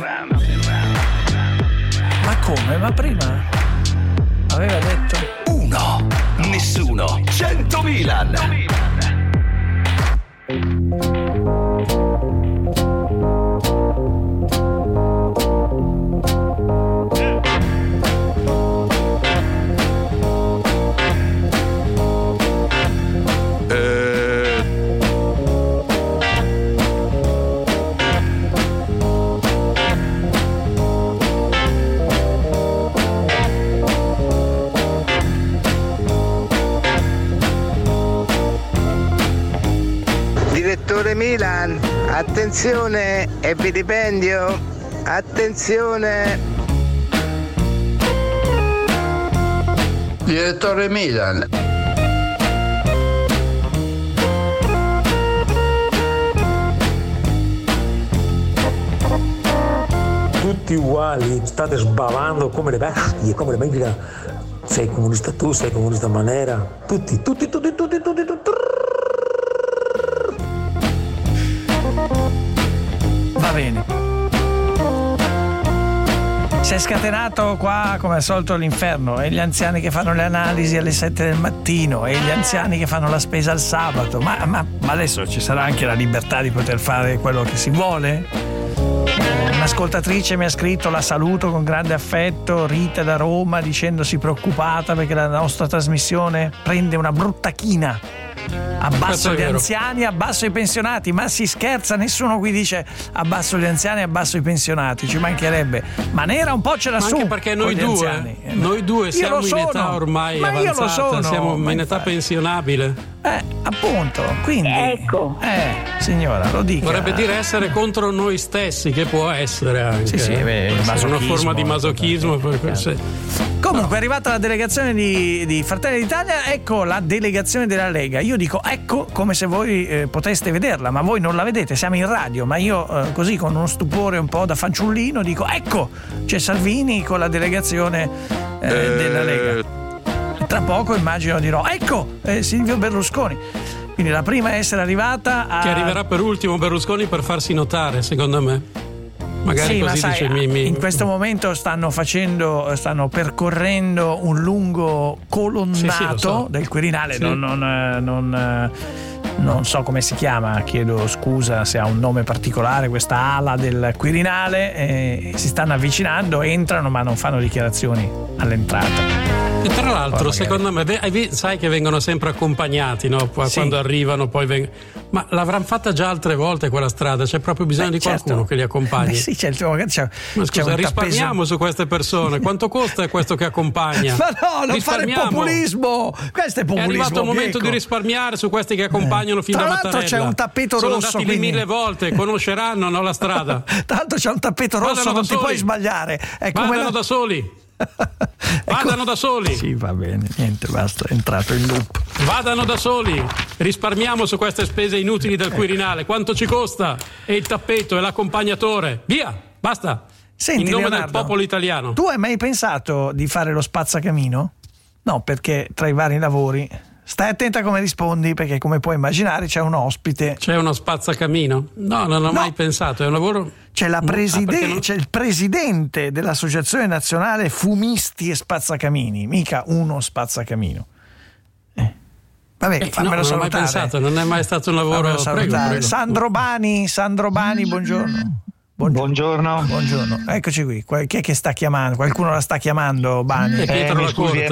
Ma come? Ma prima aveva detto 1, nessuno, 100 Milan. Direttore Milan, attenzione e vilipendio, attenzione. Direttore Milan. Tutti uguali, state sbavando come le bestie, come le bestie. Sei comunista tu, sei comunista Manera, tutti. Va bene. Si è scatenato qua come al solito l'inferno, e gli anziani che fanno le analisi alle 7 del mattino, e gli anziani che fanno la spesa al sabato. Ma adesso ci sarà anche la libertà di poter fare quello che si vuole? Un'ascoltatrice mi ha scritto, la saluto con grande affetto, Rita da Roma, dicendosi preoccupata perché la nostra trasmissione prende una brutta china. Abbasso gli anziani, abbasso i pensionati, ma si scherza, nessuno qui dice abbasso gli anziani, abbasso i pensionati, ci mancherebbe. Manera un po' ce la su. Anche perché noi due siamo in età ormai avanzata, siamo in età pensionabile. Appunto, quindi ecco. Signora, lo dica. Vorrebbe dire essere contro noi stessi, che può essere anche. Sì, una forma di masochismo. Comunque è arrivata la delegazione di Fratelli d'Italia, ecco la delegazione della Lega. Io dico ecco come se voi poteste vederla, ma voi non la vedete, siamo in radio, ma io così con uno stupore un po' da fanciullino dico ecco, c'è Salvini con la delegazione della Lega. Tra poco immagino dirò ecco Silvio Berlusconi. Quindi la prima a essere arrivata che arriverà per ultimo Berlusconi per farsi notare, secondo me. Magari così ma dice in questo momento stanno percorrendo un lungo colonnato del Quirinale. Non so come si chiama, chiedo scusa se ha un nome particolare questa ala del Quirinale, si stanno avvicinando, entrano ma non fanno dichiarazioni all'entrata. E tra l'altro secondo me sai che vengono sempre accompagnati, no? Quando arrivano poi ma l'avranno fatta già altre volte quella strada, c'è proprio bisogno di qualcuno che li accompagni. Sì, certo, ma scusa, risparmiamo su queste persone, quanto costa questo che accompagna? Ma no, non fare populismo, questo è populismo. È arrivato il momento di risparmiare su questi che accompagnano fino da Mattarella. Tra l'altro c'è un tappeto rosso, sono andati lì 1000 volte, conosceranno la strada. Tra l'altro c'è un tappeto rosso, non ti puoi sbagliare. Vadano da soli. Vadano da soli. Sì, va bene, niente, basta, è entrato in loop. Vadano da soli, risparmiamo su queste spese inutili del Quirinale. Quanto ci costa? E il tappeto e l'accompagnatore. Via, basta. Senti, in nome Leonardo, del popolo italiano. Tu hai mai pensato di fare lo spazzacamino? No, perché tra i vari lavori stai attenta come rispondi, perché come puoi immaginare c'è un ospite. C'è uno spazzacamino? No, non ho mai pensato, è un lavoro. C'è c'è il presidente dell'Associazione Nazionale Fumisti e Spazzacamini, mica uno spazzacamino. Vabbè, fammelo salutare. Non ho mai pensato, non è mai stato un lavoro. Prego. Sandro Bani, buongiorno. Buongiorno. Eccoci qui. Chi è che sta chiamando? Qualcuno la sta chiamando, Bani? Mi scusi,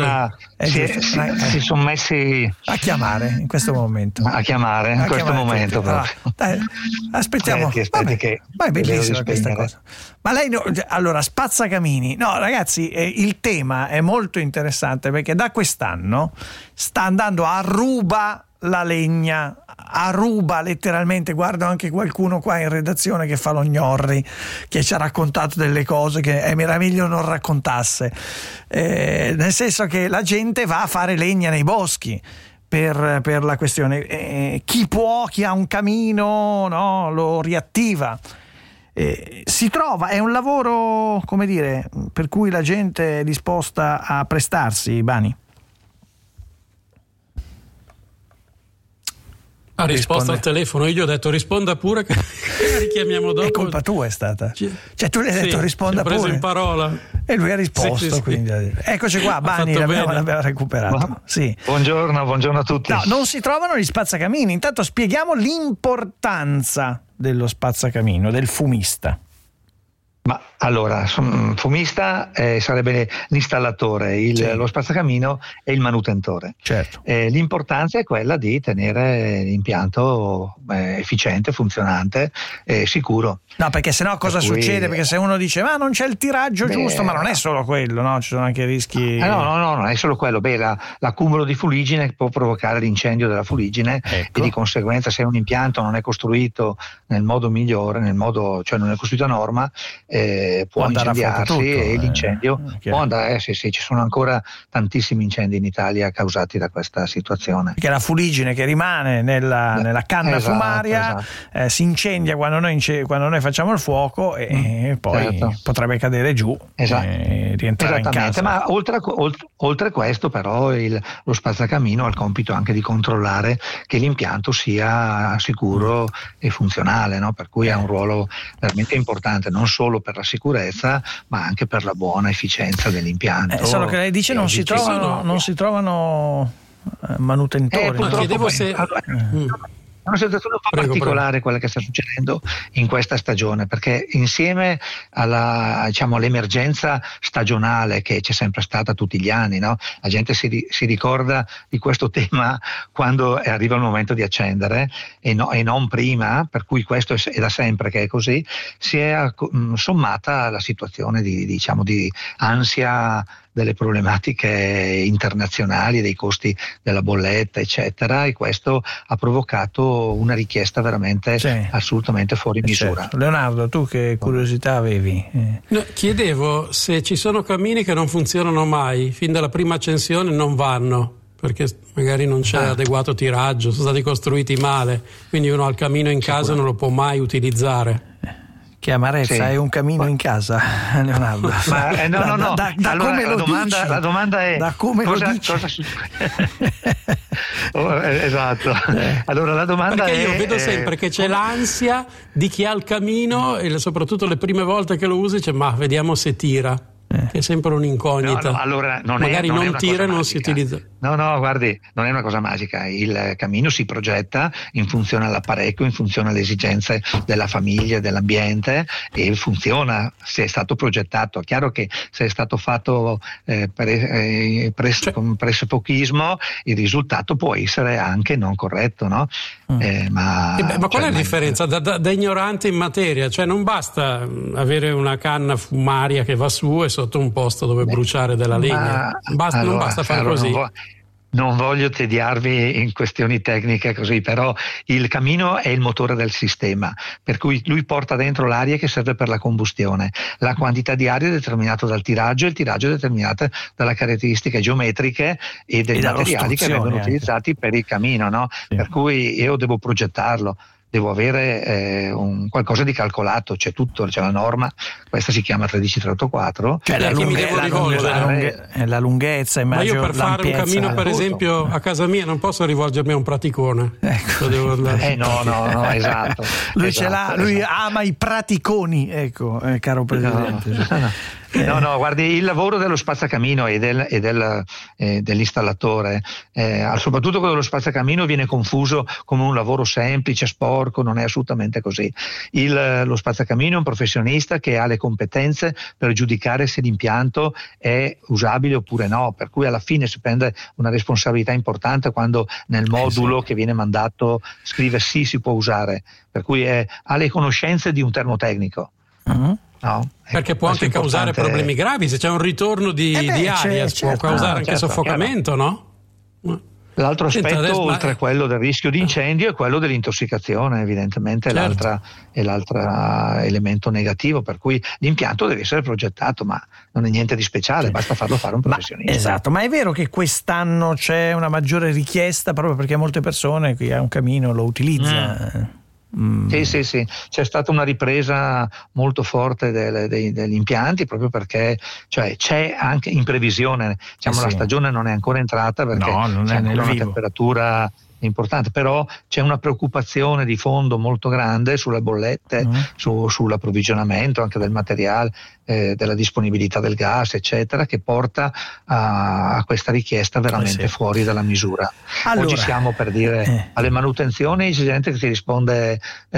si sono messi a chiamare in questo momento. Proprio. Dai, aspettiamo. Aspetti che ma è bellissima questa cosa. Ma lei allora spazzacamini. No, ragazzi, il tema è molto interessante perché da quest'anno sta andando a ruba la legna, a ruba letteralmente. Guardo anche qualcuno qua in redazione che fa lo gnorri, che ci ha raccontato delle cose che è meraviglio non raccontasse, nel senso che la gente va a fare legna nei boschi per la questione, chi può, chi ha un camino, no, lo riattiva. Si trova, è un lavoro, come dire, per cui la gente è disposta a prestarsi, Bani. Ha risposto al telefono, io gli ho detto risponda pure che richiamiamo dopo. È colpa tua è stata. Cioè tu gli hai detto risponda pure. Preso in parola. E lui ha risposto, quindi. Eccoci qua, Bani, l'abbiamo recuperato. Sì. Buongiorno a tutti. No, non si trovano gli spazzacamini. Intanto spieghiamo l'importanza dello spazzacamino, del fumista. Ma allora, fumista sarebbe l'installatore, lo spazzacamino è il manutentore. Certo. L'importanza è quella di tenere l'impianto efficiente, funzionante, sicuro. No, perché sennò cosa succede? Perché se uno dice ma non c'è il tiraggio giusto, ma non è solo quello, no? Ci sono anche rischi. No, non è solo quello. L'accumulo di fuliggine può provocare l'incendio della fuliggine, ecco. E di conseguenza se un impianto non è costruito nel modo migliore, cioè non è costruito a norma, può incendiarsi e l'incendio può andare. Sì, ci sono ancora tantissimi incendi in Italia causati da questa situazione. Perché la fuliggine che rimane nella canna fumaria si incendia quando noi facciamo il fuoco e poi potrebbe cadere giù e rientrare in casa. Ma oltre questo però lo spazzacamino ha il compito anche di controllare che l'impianto sia sicuro e funzionale, no? Per cui ha un ruolo veramente importante non solo per la sicurezza ma anche per la buona efficienza dell'impianto. Solo che lei dice non si trovano manutentori. Ma chiedevo se È una situazione un po' particolare quella che sta succedendo in questa stagione, perché insieme all'emergenza stagionale che c'è sempre stata tutti gli anni, no? La gente si ricorda di questo tema quando arriva il momento di accendere e non prima, per cui questo è da sempre che è così, si è sommata la situazione di ansia delle problematiche internazionali, dei costi della bolletta, eccetera, e questo ha provocato una richiesta veramente assolutamente fuori misura. Certo. Leonardo, tu che curiosità avevi? No, chiedevo se ci sono cammini che non funzionano mai, fin dalla prima accensione non vanno, perché magari non c'è adeguato tiraggio, sono stati costruiti male, quindi uno ha il camino in casa e non lo può mai utilizzare. Che amarezza, hai un camino in casa, Leonardo? Ma, no. Allora, come la domanda è da come cosa esatto. Allora la domanda perché è io vedo sempre che c'è l'ansia di chi ha il camino e soprattutto le prime volte che lo usi dice ma vediamo se tira. Che è sempre un'incognita. No, allora magari non tira e non si utilizza. No, guardi, non è una cosa magica. Il cammino si progetta in funzione all'apparecchio, in funzione alle esigenze della famiglia, dell'ambiente, e funziona se è stato progettato. È chiaro che se è stato fatto con pressapochismo, il risultato può essere anche non corretto, no? Ma qual è la differenza da ignorante in materia? Cioè non basta avere una canna fumaria che va su e sotto un posto dove bruciare della legna, non basta fare così. Non voglio tediarvi in questioni tecniche così, però il camino è il motore del sistema, per cui lui porta dentro l'aria che serve per la combustione. La quantità di aria è determinata dal tiraggio, e il tiraggio è determinato dalle caratteristiche geometriche e dei materiali che vengono utilizzati per il camino, no? Sì. Per cui io devo progettarlo. Devo avere qualcosa di calcolato, c'è tutto, c'è la norma, questa si chiama 13384. Cioè la lunghezza, immagino. Ma io per fare un cammino, per esempio, a casa mia non posso rivolgermi a un praticone. Ecco. No, esatto. Lui ama i praticoni, ecco, caro Presidente. No, guardi, il lavoro dello spazzacamino e dell'installatore, soprattutto quello dello spazzacamino, viene confuso come un lavoro semplice, sporco, non è assolutamente così. Lo spazzacamino è un professionista che ha le competenze per giudicare se l'impianto è usabile oppure no, per cui alla fine si prende una responsabilità importante quando nel modulo che viene mandato scrive sì, si può usare, per cui ha le conoscenze di un termotecnico. No, perché può anche causare problemi gravi, se c'è un ritorno di aria può causare anche soffocamento, no? L'altro aspetto, oltre a quello del rischio di incendio, è quello dell'intossicazione, evidentemente è l'altro elemento negativo, per cui l'impianto deve essere progettato, ma non è niente di speciale, basta farlo fare un professionista. Esatto, ma è vero che quest'anno c'è una maggiore richiesta proprio perché molte persone qui ha un camino lo utilizzano. Sì, c'è stata una ripresa molto forte degli impianti, proprio perché c'è anche in previsione, la stagione non è ancora entrata perché c'è una temperatura importante, però c'è una preoccupazione di fondo molto grande sulle bollette, sull'approvvigionamento anche del materiale, della disponibilità del gas, eccetera, che porta a questa richiesta veramente fuori dalla misura. Allora, oggi siamo, per dire, alle manutenzioni, c'è gente che si risponde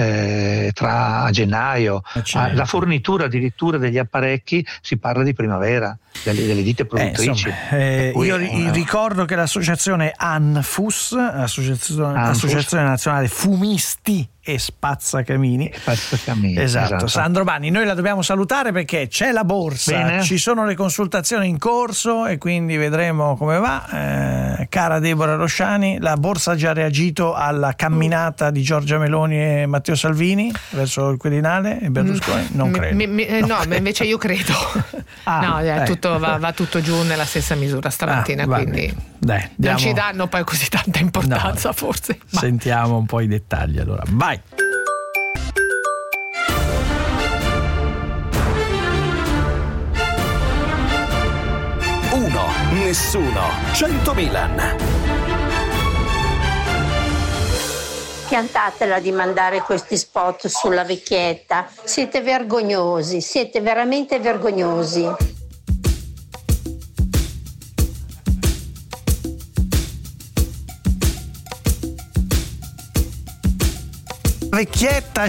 tra gennaio, la fornitura addirittura degli apparecchi si parla di primavera, delle ditte produttrici. Io ricordo che l'associazione ANFUS, Associazione Nazionale Fumisti e Spazzacamini. Esatto. Sandro Banni, noi la dobbiamo salutare perché c'è la borsa, ci sono le consultazioni in corso e quindi vedremo come va. Cara Deborah Rosciani, la borsa ha già reagito alla camminata di Giorgia Meloni e Matteo Salvini verso il Quirinale e Berlusconi? Non credo. No, invece io credo. Va tutto giù nella stessa misura stamattina, quindi non ci danno poi così tanta importanza, forse. Sentiamo un po' i dettagli allora. Vai! 1, nessuno, 100 Milan. Piantatela di mandare questi spot sulla vecchietta. Siete vergognosi, siete veramente vergognosi. vecchietta.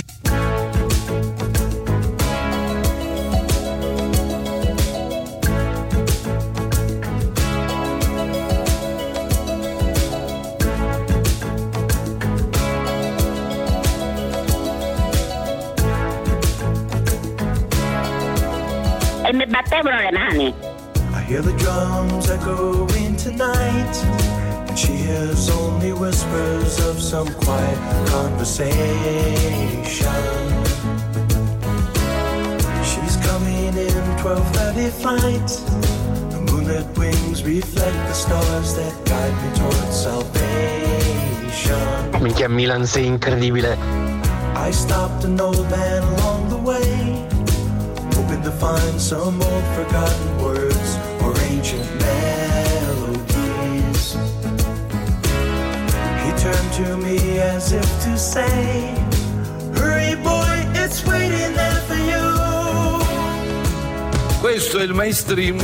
E mi battevano le mani. I hear the drums echoing tonight, and she hears only whispers of some quiet conversation. She's coming in 12:30 flight. The moonlit wings reflect the stars that guide me towards salvation. Minchia, Milan, sei incredibile. I stopped an old man along the way, hoping to find some old forgotten words or ancient melodies. He turned to me as if to say, hurry boy, it's waiting there for you. Questo è il mainstream.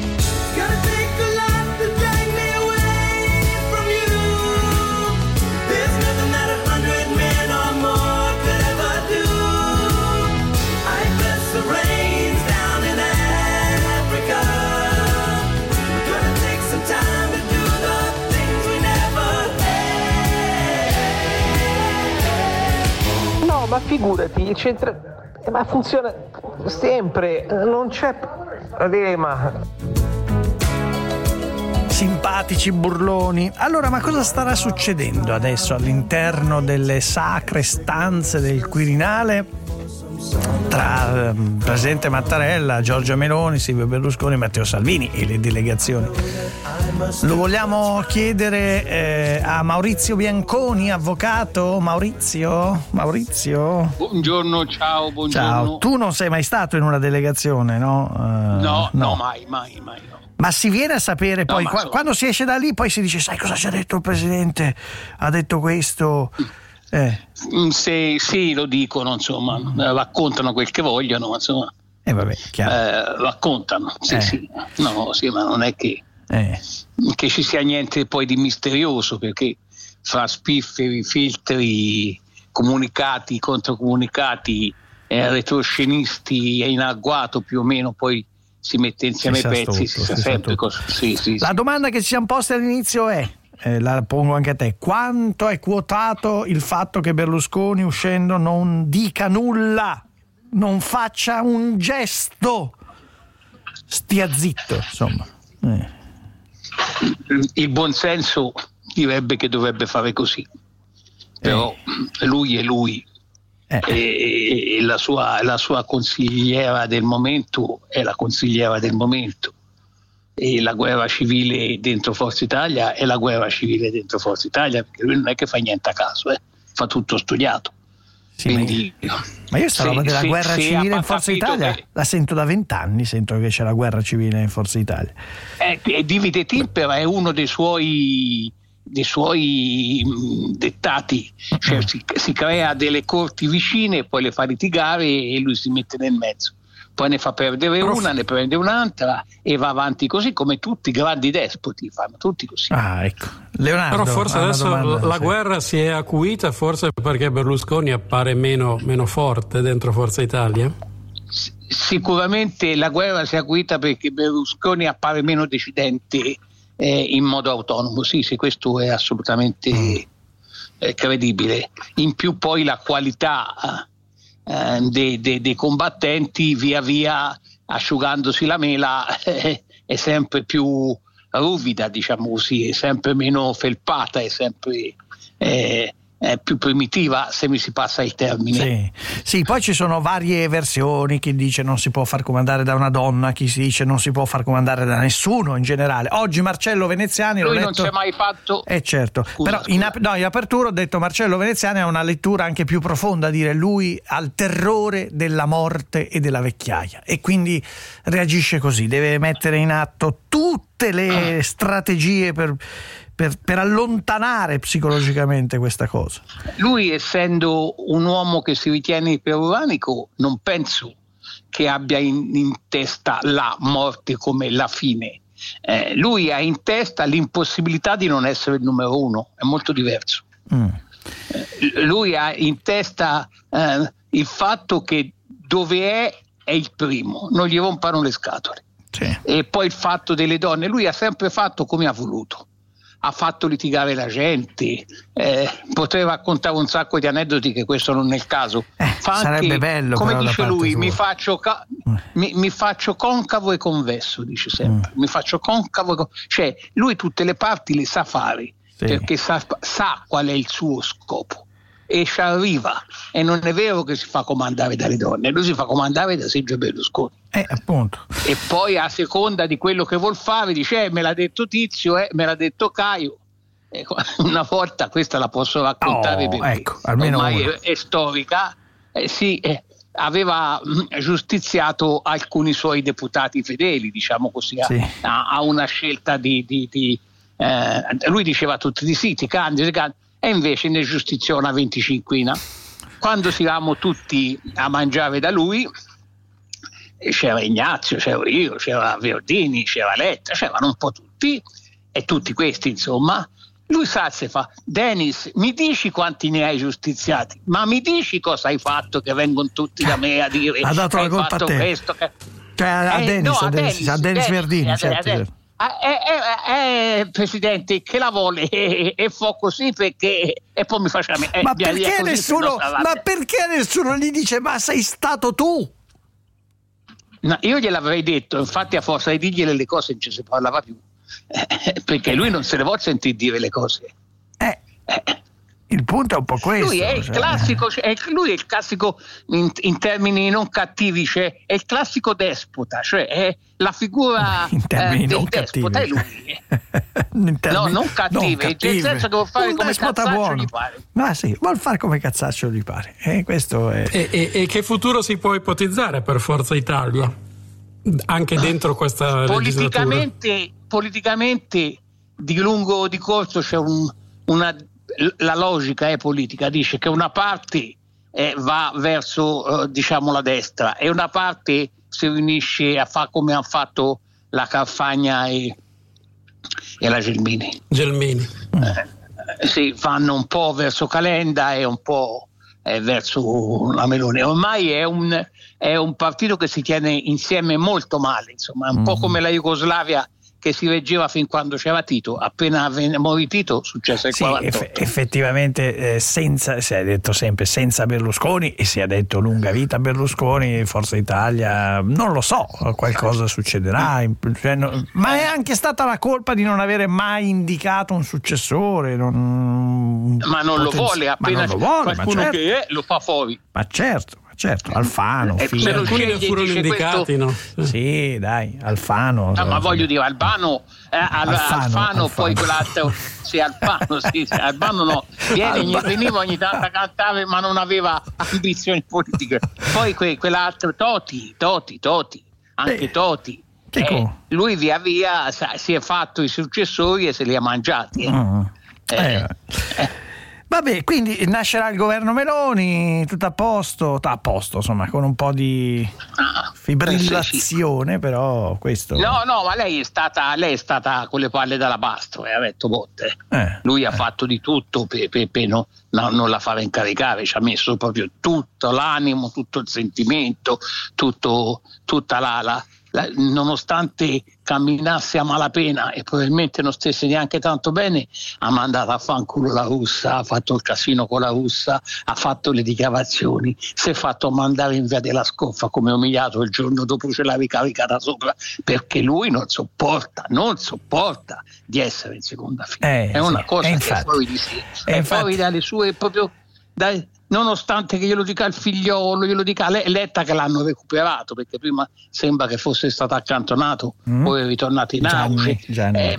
Ma figurati, il centro... ma funziona sempre, non c'è problema. Simpatici burloni. Allora, ma cosa starà succedendo adesso all'interno delle sacre stanze del Quirinale tra Presidente Mattarella, Giorgia Meloni, Silvio Berlusconi, Matteo Salvini e le delegazioni? Lo vogliamo chiedere a Maurizio Bianconi, avvocato. Maurizio? Buongiorno, ciao, buongiorno. Ciao, tu non sei mai stato in una delegazione, no? No, mai. No. Ma si viene a sapere poi, quando si esce da lì, poi si dice, sai cosa ci ha detto il Presidente? Ha detto questo... Sì, lo dicono, insomma, raccontano quel che vogliono, insomma. Vabbè, chiaro. Raccontano, sì. No, sì, ma non è che ci sia niente poi di misterioso, perché fra spifferi, filtri, comunicati, controcomunicati, retroscenisti e in agguato più o meno poi si mette insieme i pezzi, si sa sempre così. Sì. La domanda che ci siamo posti all'inizio è, la pongo anche a te, quanto è quotato il fatto che Berlusconi uscendo non dica nulla, non faccia un gesto, stia zitto, insomma? Il buonsenso direbbe che dovrebbe fare così, però lui è lui. E la sua consigliera del momento è la consigliera del momento, e la guerra civile dentro Forza Italia è la guerra civile dentro Forza Italia, perché lui non è che fa niente a caso, fa tutto studiato. Sì, quindi, ma io sta roba della guerra civile in Forza Italia la sento da 20 anni, sento che c'è la guerra civile in Forza Italia. Divide Timpera è uno dei suoi dettati, cioè si crea delle corti vicine e poi le fa litigare e lui si mette nel mezzo, poi ne fa perdere una, ne prende un'altra e va avanti così, come tutti i grandi despoti fanno tutti così. Ecco. Leonardo, però forse adesso la guerra si è acuita, forse perché Berlusconi appare meno forte dentro Forza Italia? Sicuramente la guerra si è acuita perché Berlusconi appare meno decidente in modo autonomo, sì, questo è assolutamente credibile. In più poi la qualità dei combattenti via via asciugandosi la mela è sempre più ruvida, diciamo così, è sempre meno felpata, è sempre più primitiva, se mi si passa il termine. Sì, poi ci sono varie versioni, chi dice non si può far comandare da una donna, chi si dice non si può far comandare da nessuno in generale. Oggi Marcello Veneziani lui non si è mai fatto. Certo. Però in apertura ho detto Marcello Veneziani ha una lettura anche più profonda, dire lui ha il terrore della morte e della vecchiaia e quindi reagisce così, deve mettere in atto tutte le strategie per allontanare psicologicamente questa cosa. Lui, essendo un uomo che si ritiene iperuranico, non penso che abbia in testa la morte come la fine. Lui ha in testa l'impossibilità di non essere il numero uno, è molto diverso. Lui ha in testa il fatto che dove è il primo, non gli rompano le scatole. Sì. E poi il fatto delle donne, lui ha sempre fatto come ha voluto, ha fatto litigare la gente, poteva raccontare un sacco di aneddoti, che questo non è il caso. Sarebbe anche, bello, come però, dice lui, mi faccio concavo e convesso, dice sempre, mi faccio concavo cioè lui tutte le parti le sa fare, perché sa qual è il suo scopo e ci arriva, e non è vero che si fa comandare dalle donne, lui si fa comandare da Sergio Berlusconi. Appunto. E poi a seconda di quello che vuol fare dice me l'ha detto Tizio, me l'ha detto Caio. Una volta, questa la posso raccontare perché ormai è storica, aveva giustiziato alcuni suoi deputati fedeli, diciamo così, a una scelta di lui diceva tutti di sì, Candide, e invece ne giustiziò una 25ina. Quando siamo tutti a mangiare da lui, c'era Ignazio, c'era io, c'era Verdini, c'era Letta, c'erano un po' tutti, e tutti questi insomma. Lui Sazze fa: Denis, mi dici quanti ne hai giustiziati, ma mi dici cosa hai fatto, che vengono tutti da me a dire ha dato che la colpa fatto a te, questo, che... a Denis Verdini, certo. Presidente, che la vuole e fa così perché, e poi mi faccia ma perché nessuno gli dice ma sei stato tu? No, io gliel'avrei detto, infatti a forza di dirgliele le cose non ci si parlava più, perché lui non se ne vuole sentire dire le cose. Il punto è un po' questo. Lui è il classico, lui è il classico in termini non cattivi, cioè è il classico despota, cioè è la figura del despota, è lui. No, non cattive, nel senso che vuol fare come cazzaccio gli pare. Ma sì, vuol fare come cazzaccio gli pare. Questo è... E che futuro si può ipotizzare per Forza Italia? Anche dentro questa politicamente di lungo o di corso c'è la logica è politica, dice che una parte va verso diciamo la destra e una parte si riunisce a fare come hanno fatto la Carfagna e la Gelmini. Sì, vanno un po' verso Calenda e un po' verso la Meloni. Ormai è un partito che si tiene insieme molto male, insomma, è un po' come la Jugoslavia che si reggeva fin quando c'era Tito. Appena morì Tito successe il 48. Effettivamente si è detto sempre senza Berlusconi, e si è detto lunga vita Berlusconi, Forza Italia, non lo so, qualcosa succederà, ma è anche stata la colpa di non avere mai indicato un successore, ma non lo vuole, appena qualcuno che lo fa fuori. Ma certo, Alfano, alcuni ne furono indicati, no? Sì, dai, Alfano. Ma voglio dire, Albano. Poi quell'altro, Albano no, veniva ogni tanto a cantare, ma non aveva ambizioni politiche. Poi quell'altro Toti, anche Toti. Lui via via si è fatto i successori e se li ha mangiati. Vabbè, quindi nascerà il governo Meloni, tutto a posto, insomma, con un po' di fibrillazione, però questo... No, ma lei è stata con le palle d'alabastro, ha detto botte. Lui ha fatto di tutto per non la fare incaricare, ci ha messo proprio tutto l'animo, tutto il sentimento, tutta la nonostante camminasse a malapena e probabilmente non stesse neanche tanto bene, ha mandato a fanculo la russa, ha fatto il casino con la russa, ha fatto le dichiarazioni, si è fatto mandare in via della Scoffa come umiliato, il giorno dopo ce l'ha ricaricata sopra, perché lui non sopporta di essere in seconda fila. È una cosa che è fuori di sé, è fuori dalle sue proprio nonostante che glielo dica il figliolo, glielo dica Letta, che l'hanno recuperato, perché prima sembra che fosse stato accantonato, poi è ritornato in auge. Gianni.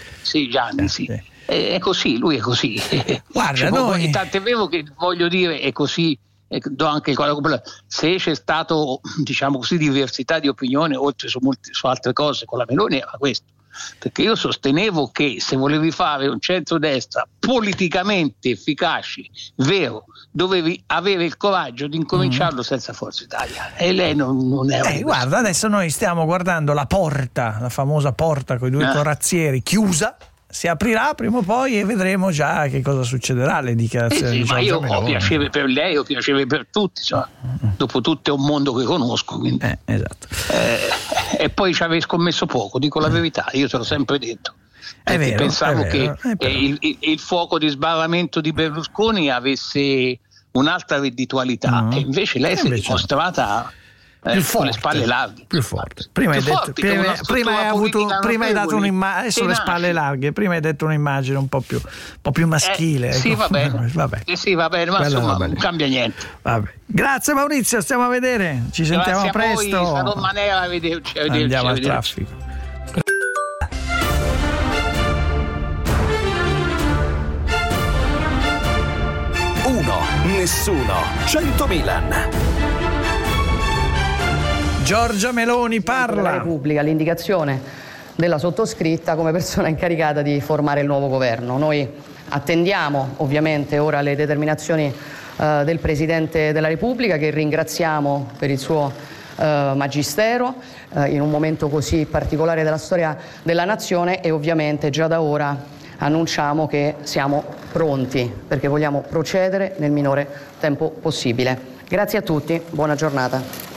È così, lui è così. Guarda, tant'è vero che voglio dire, è così. Do anche se c'è stato, diciamo così, diversità di opinione oltre su altre cose con la Meloni, era questo. Perché io sostenevo che se volevi fare un centrodestra politicamente efficace, vero, dovevi avere il coraggio di incominciarlo senza Forza Italia, e lei non è guarda, adesso noi stiamo guardando la famosa porta con i due corazzieri chiusa, si aprirà prima o poi e vedremo già che cosa succederà alle dichiarazioni di Giorgia Meloni. Ma io ho piacere per lei, ho piacere per tutti, cioè, dopo tutto è un mondo che conosco, quindi. Esatto. E poi ci avevi scommesso poco, dico la verità, io te l'ho sempre detto. Perché pensavo che il fuoco di sbarramento di Berlusconi avesse un'altra redditualità, e invece lei si è dimostrata con le spalle larghe, più forte. Prima hai dato un'immagine, adesso le spalle larghe, prima hai detto un'immagine un po' più maschile. Sì, va bene. Sì, va bene, ma insomma non cambia niente. Vabbè. Grazie Maurizio, stiamo a vedere, ci sentiamo presto. Poi, sarò maniera a vederci. Andiamo al traffico. Nessuno. 100 Milan. Giorgia Meloni parla. Della Repubblica l'indicazione della sottoscritta come persona incaricata di formare il nuovo governo. Noi attendiamo ovviamente ora le determinazioni del Presidente della Repubblica, che ringraziamo per il suo magistero in un momento così particolare della storia della nazione, e ovviamente già da ora annunciamo che siamo pronti perché vogliamo procedere nel minore tempo possibile. Grazie a tutti, buona giornata.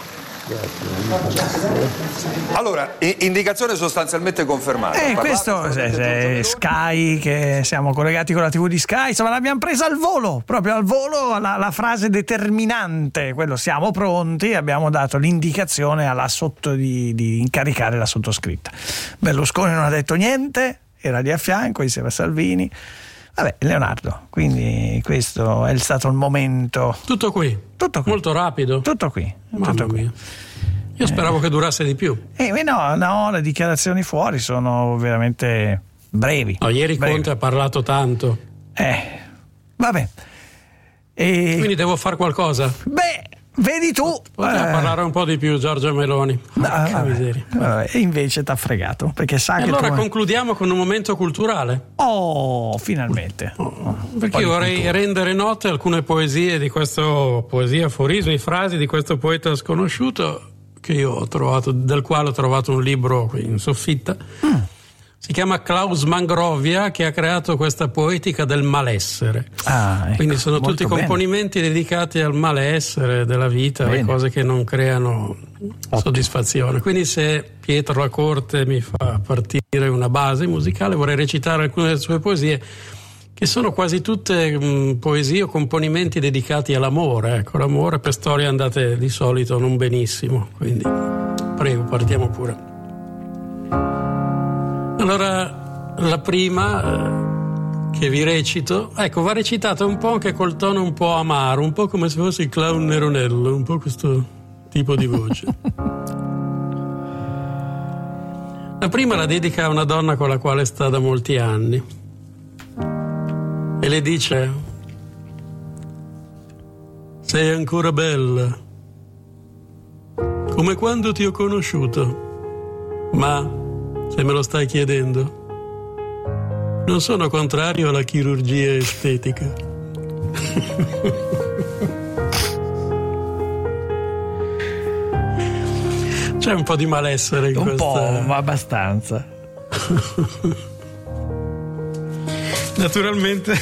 Allora, indicazione sostanzialmente confermata. Questo è Sky, che siamo collegati con la TV di Sky, insomma l'abbiamo presa al volo, proprio al volo la frase determinante, quello siamo pronti, abbiamo dato l'indicazione di incaricare la sottoscritta. Berlusconi non ha detto niente, era lì a fianco insieme a Salvini. Vabbè, Leonardo, quindi questo è stato il momento. Tutto qui. Molto rapido. Tutto qui. Io speravo che durasse di più. No, le dichiarazioni fuori sono veramente brevi. Ieri Conte ha parlato tanto. Vabbè. Quindi devo fare qualcosa? Vedi tu. Poteva parlare un po' di più Giorgia Meloni. E invece t'ha fregato, perché sa che allora concludiamo con un momento culturale. Finalmente. Perché io vorrei rendere note alcune poesie di questo aforismi, frasi di questo poeta sconosciuto che io ho trovato, del quale ho trovato un libro qui in soffitta. Si chiama Klaus Mangrovia, che ha creato questa poetica del malessere. Ecco, quindi sono tutti componimenti dedicati al malessere della vita, le cose che non creano soddisfazione. Quindi se Pietro La Corte mi fa partire una base musicale, vorrei recitare alcune delle sue poesie, che sono quasi tutte poesie o componimenti dedicati all'amore. Ecco, l'amore per storie andate di solito non benissimo. Quindi prego, partiamo pure. Allora, la prima che vi recito, va recitata un po' anche col tono un po' amaro, un po' come se fosse il clown Neronello, un po' questo tipo di voce. La prima la dedica a una donna con la quale sta da molti anni e le dice: sei ancora bella, come quando ti ho conosciuto, ma se me lo stai chiedendo, non sono contrario alla chirurgia estetica. C'è un po' di malessere in questa. Un po', ma abbastanza. Naturalmente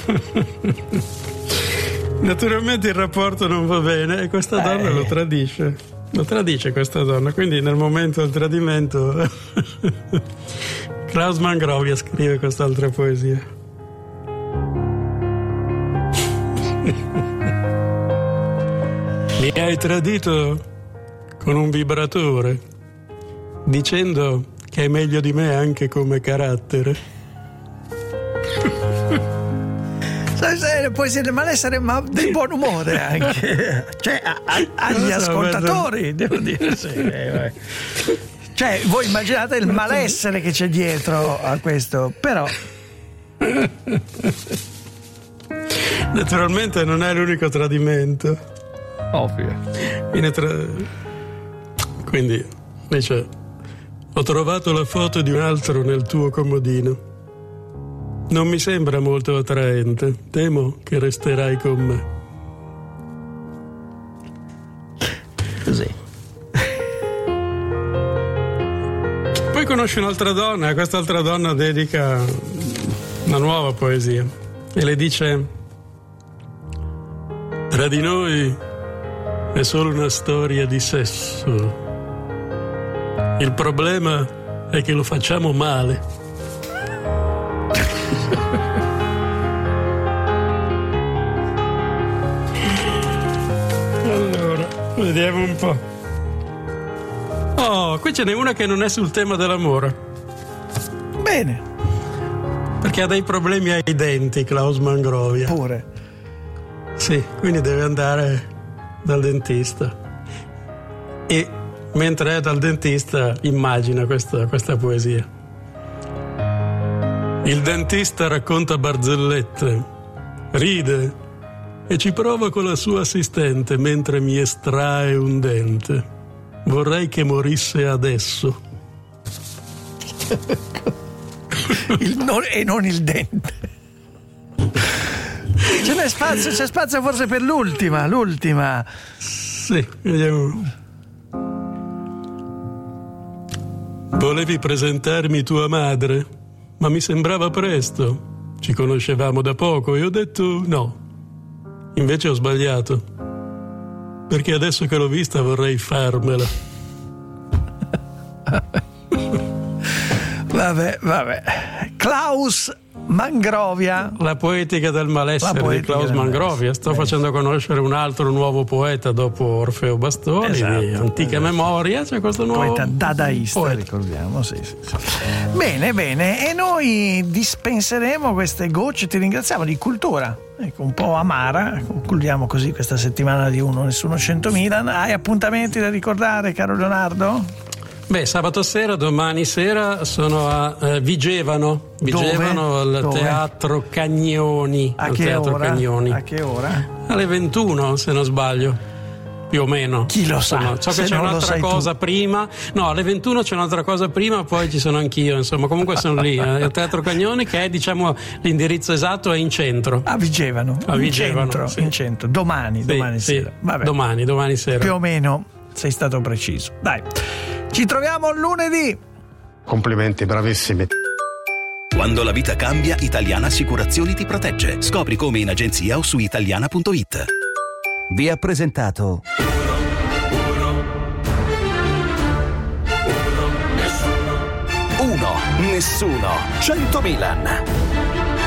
il rapporto non va bene e questa donna lo tradisce. Lo tradisce questa donna, quindi nel momento del tradimento Klaus Mangrovia scrive quest'altra poesia. Mi hai tradito con un vibratore, dicendo che è meglio di me anche come carattere. Puoi essere malessere, ma del buon umore anche. Cioè, agli ascoltatori, devo dire. Cioè, voi immaginate il malessere che c'è dietro a questo, però. Naturalmente non è l'unico tradimento. Ovvio. Quindi dice: ho trovato la foto di un altro nel tuo comodino. Non mi sembra molto attraente. Temo che resterai con me. Così. Poi conosci un'altra donna, e quest'altra donna dedica una nuova poesia, e le dice: tra di noi è solo una storia di sesso, il problema è che lo facciamo male. Allora, vediamo un po'. Oh, qui ce n'è una che non è sul tema dell'amore. Bene. Perché ha dei problemi ai denti, Klaus Mangrovia. Pure. Sì, quindi deve andare dal dentista. E mentre è dal dentista immagina questa poesia. Il dentista racconta barzellette, ride e ci prova con la sua assistente mentre mi estrae un dente. Vorrei che morisse adesso. E non il dente. C'è spazio forse per l'ultima. Sì, vediamo. Volevi presentarmi tua madre, ma mi sembrava presto. Ci conoscevamo da poco e ho detto no. Invece ho sbagliato. Perché adesso che l'ho vista vorrei farmela. Vabbè. Klaus Mangrovia. La poetica del malessere di Klaus Mangrovia. Sto facendo conoscere un altro nuovo poeta dopo Orfeo Bastoni, di antica memoria. C'è questo nuovo poeta dadaista, ricordiamo. Sì. Bene, e noi dispenseremo queste gocce, ti ringraziamo, di cultura. Ecco, un po' amara. Concludiamo così questa settimana di Uno Nessuno 100.000. Hai appuntamenti da ricordare, caro Leonardo? Beh, sabato sera, domani sera sono a Vigevano al Teatro Cagnoni. A che ora? A che ora? Alle 21, se non sbaglio, più o meno. Chi lo sa? So che c'è un'altra cosa prima. No, alle 21 c'è un'altra cosa prima, poi ci sono anch'io, insomma, comunque sono lì. Il Teatro Cagnoni, che è, diciamo, l'indirizzo esatto è in centro. A Vigevano. In centro. Domani sera. Vabbè. Domani sera. Più o meno sei stato preciso. Dai. Ci troviamo lunedì. Complimenti, bravissimi. Quando la vita cambia, Italiana Assicurazioni ti protegge. Scopri come in agenzia o su italiana.it. Vi ha presentato Uno Nessuno 100.000.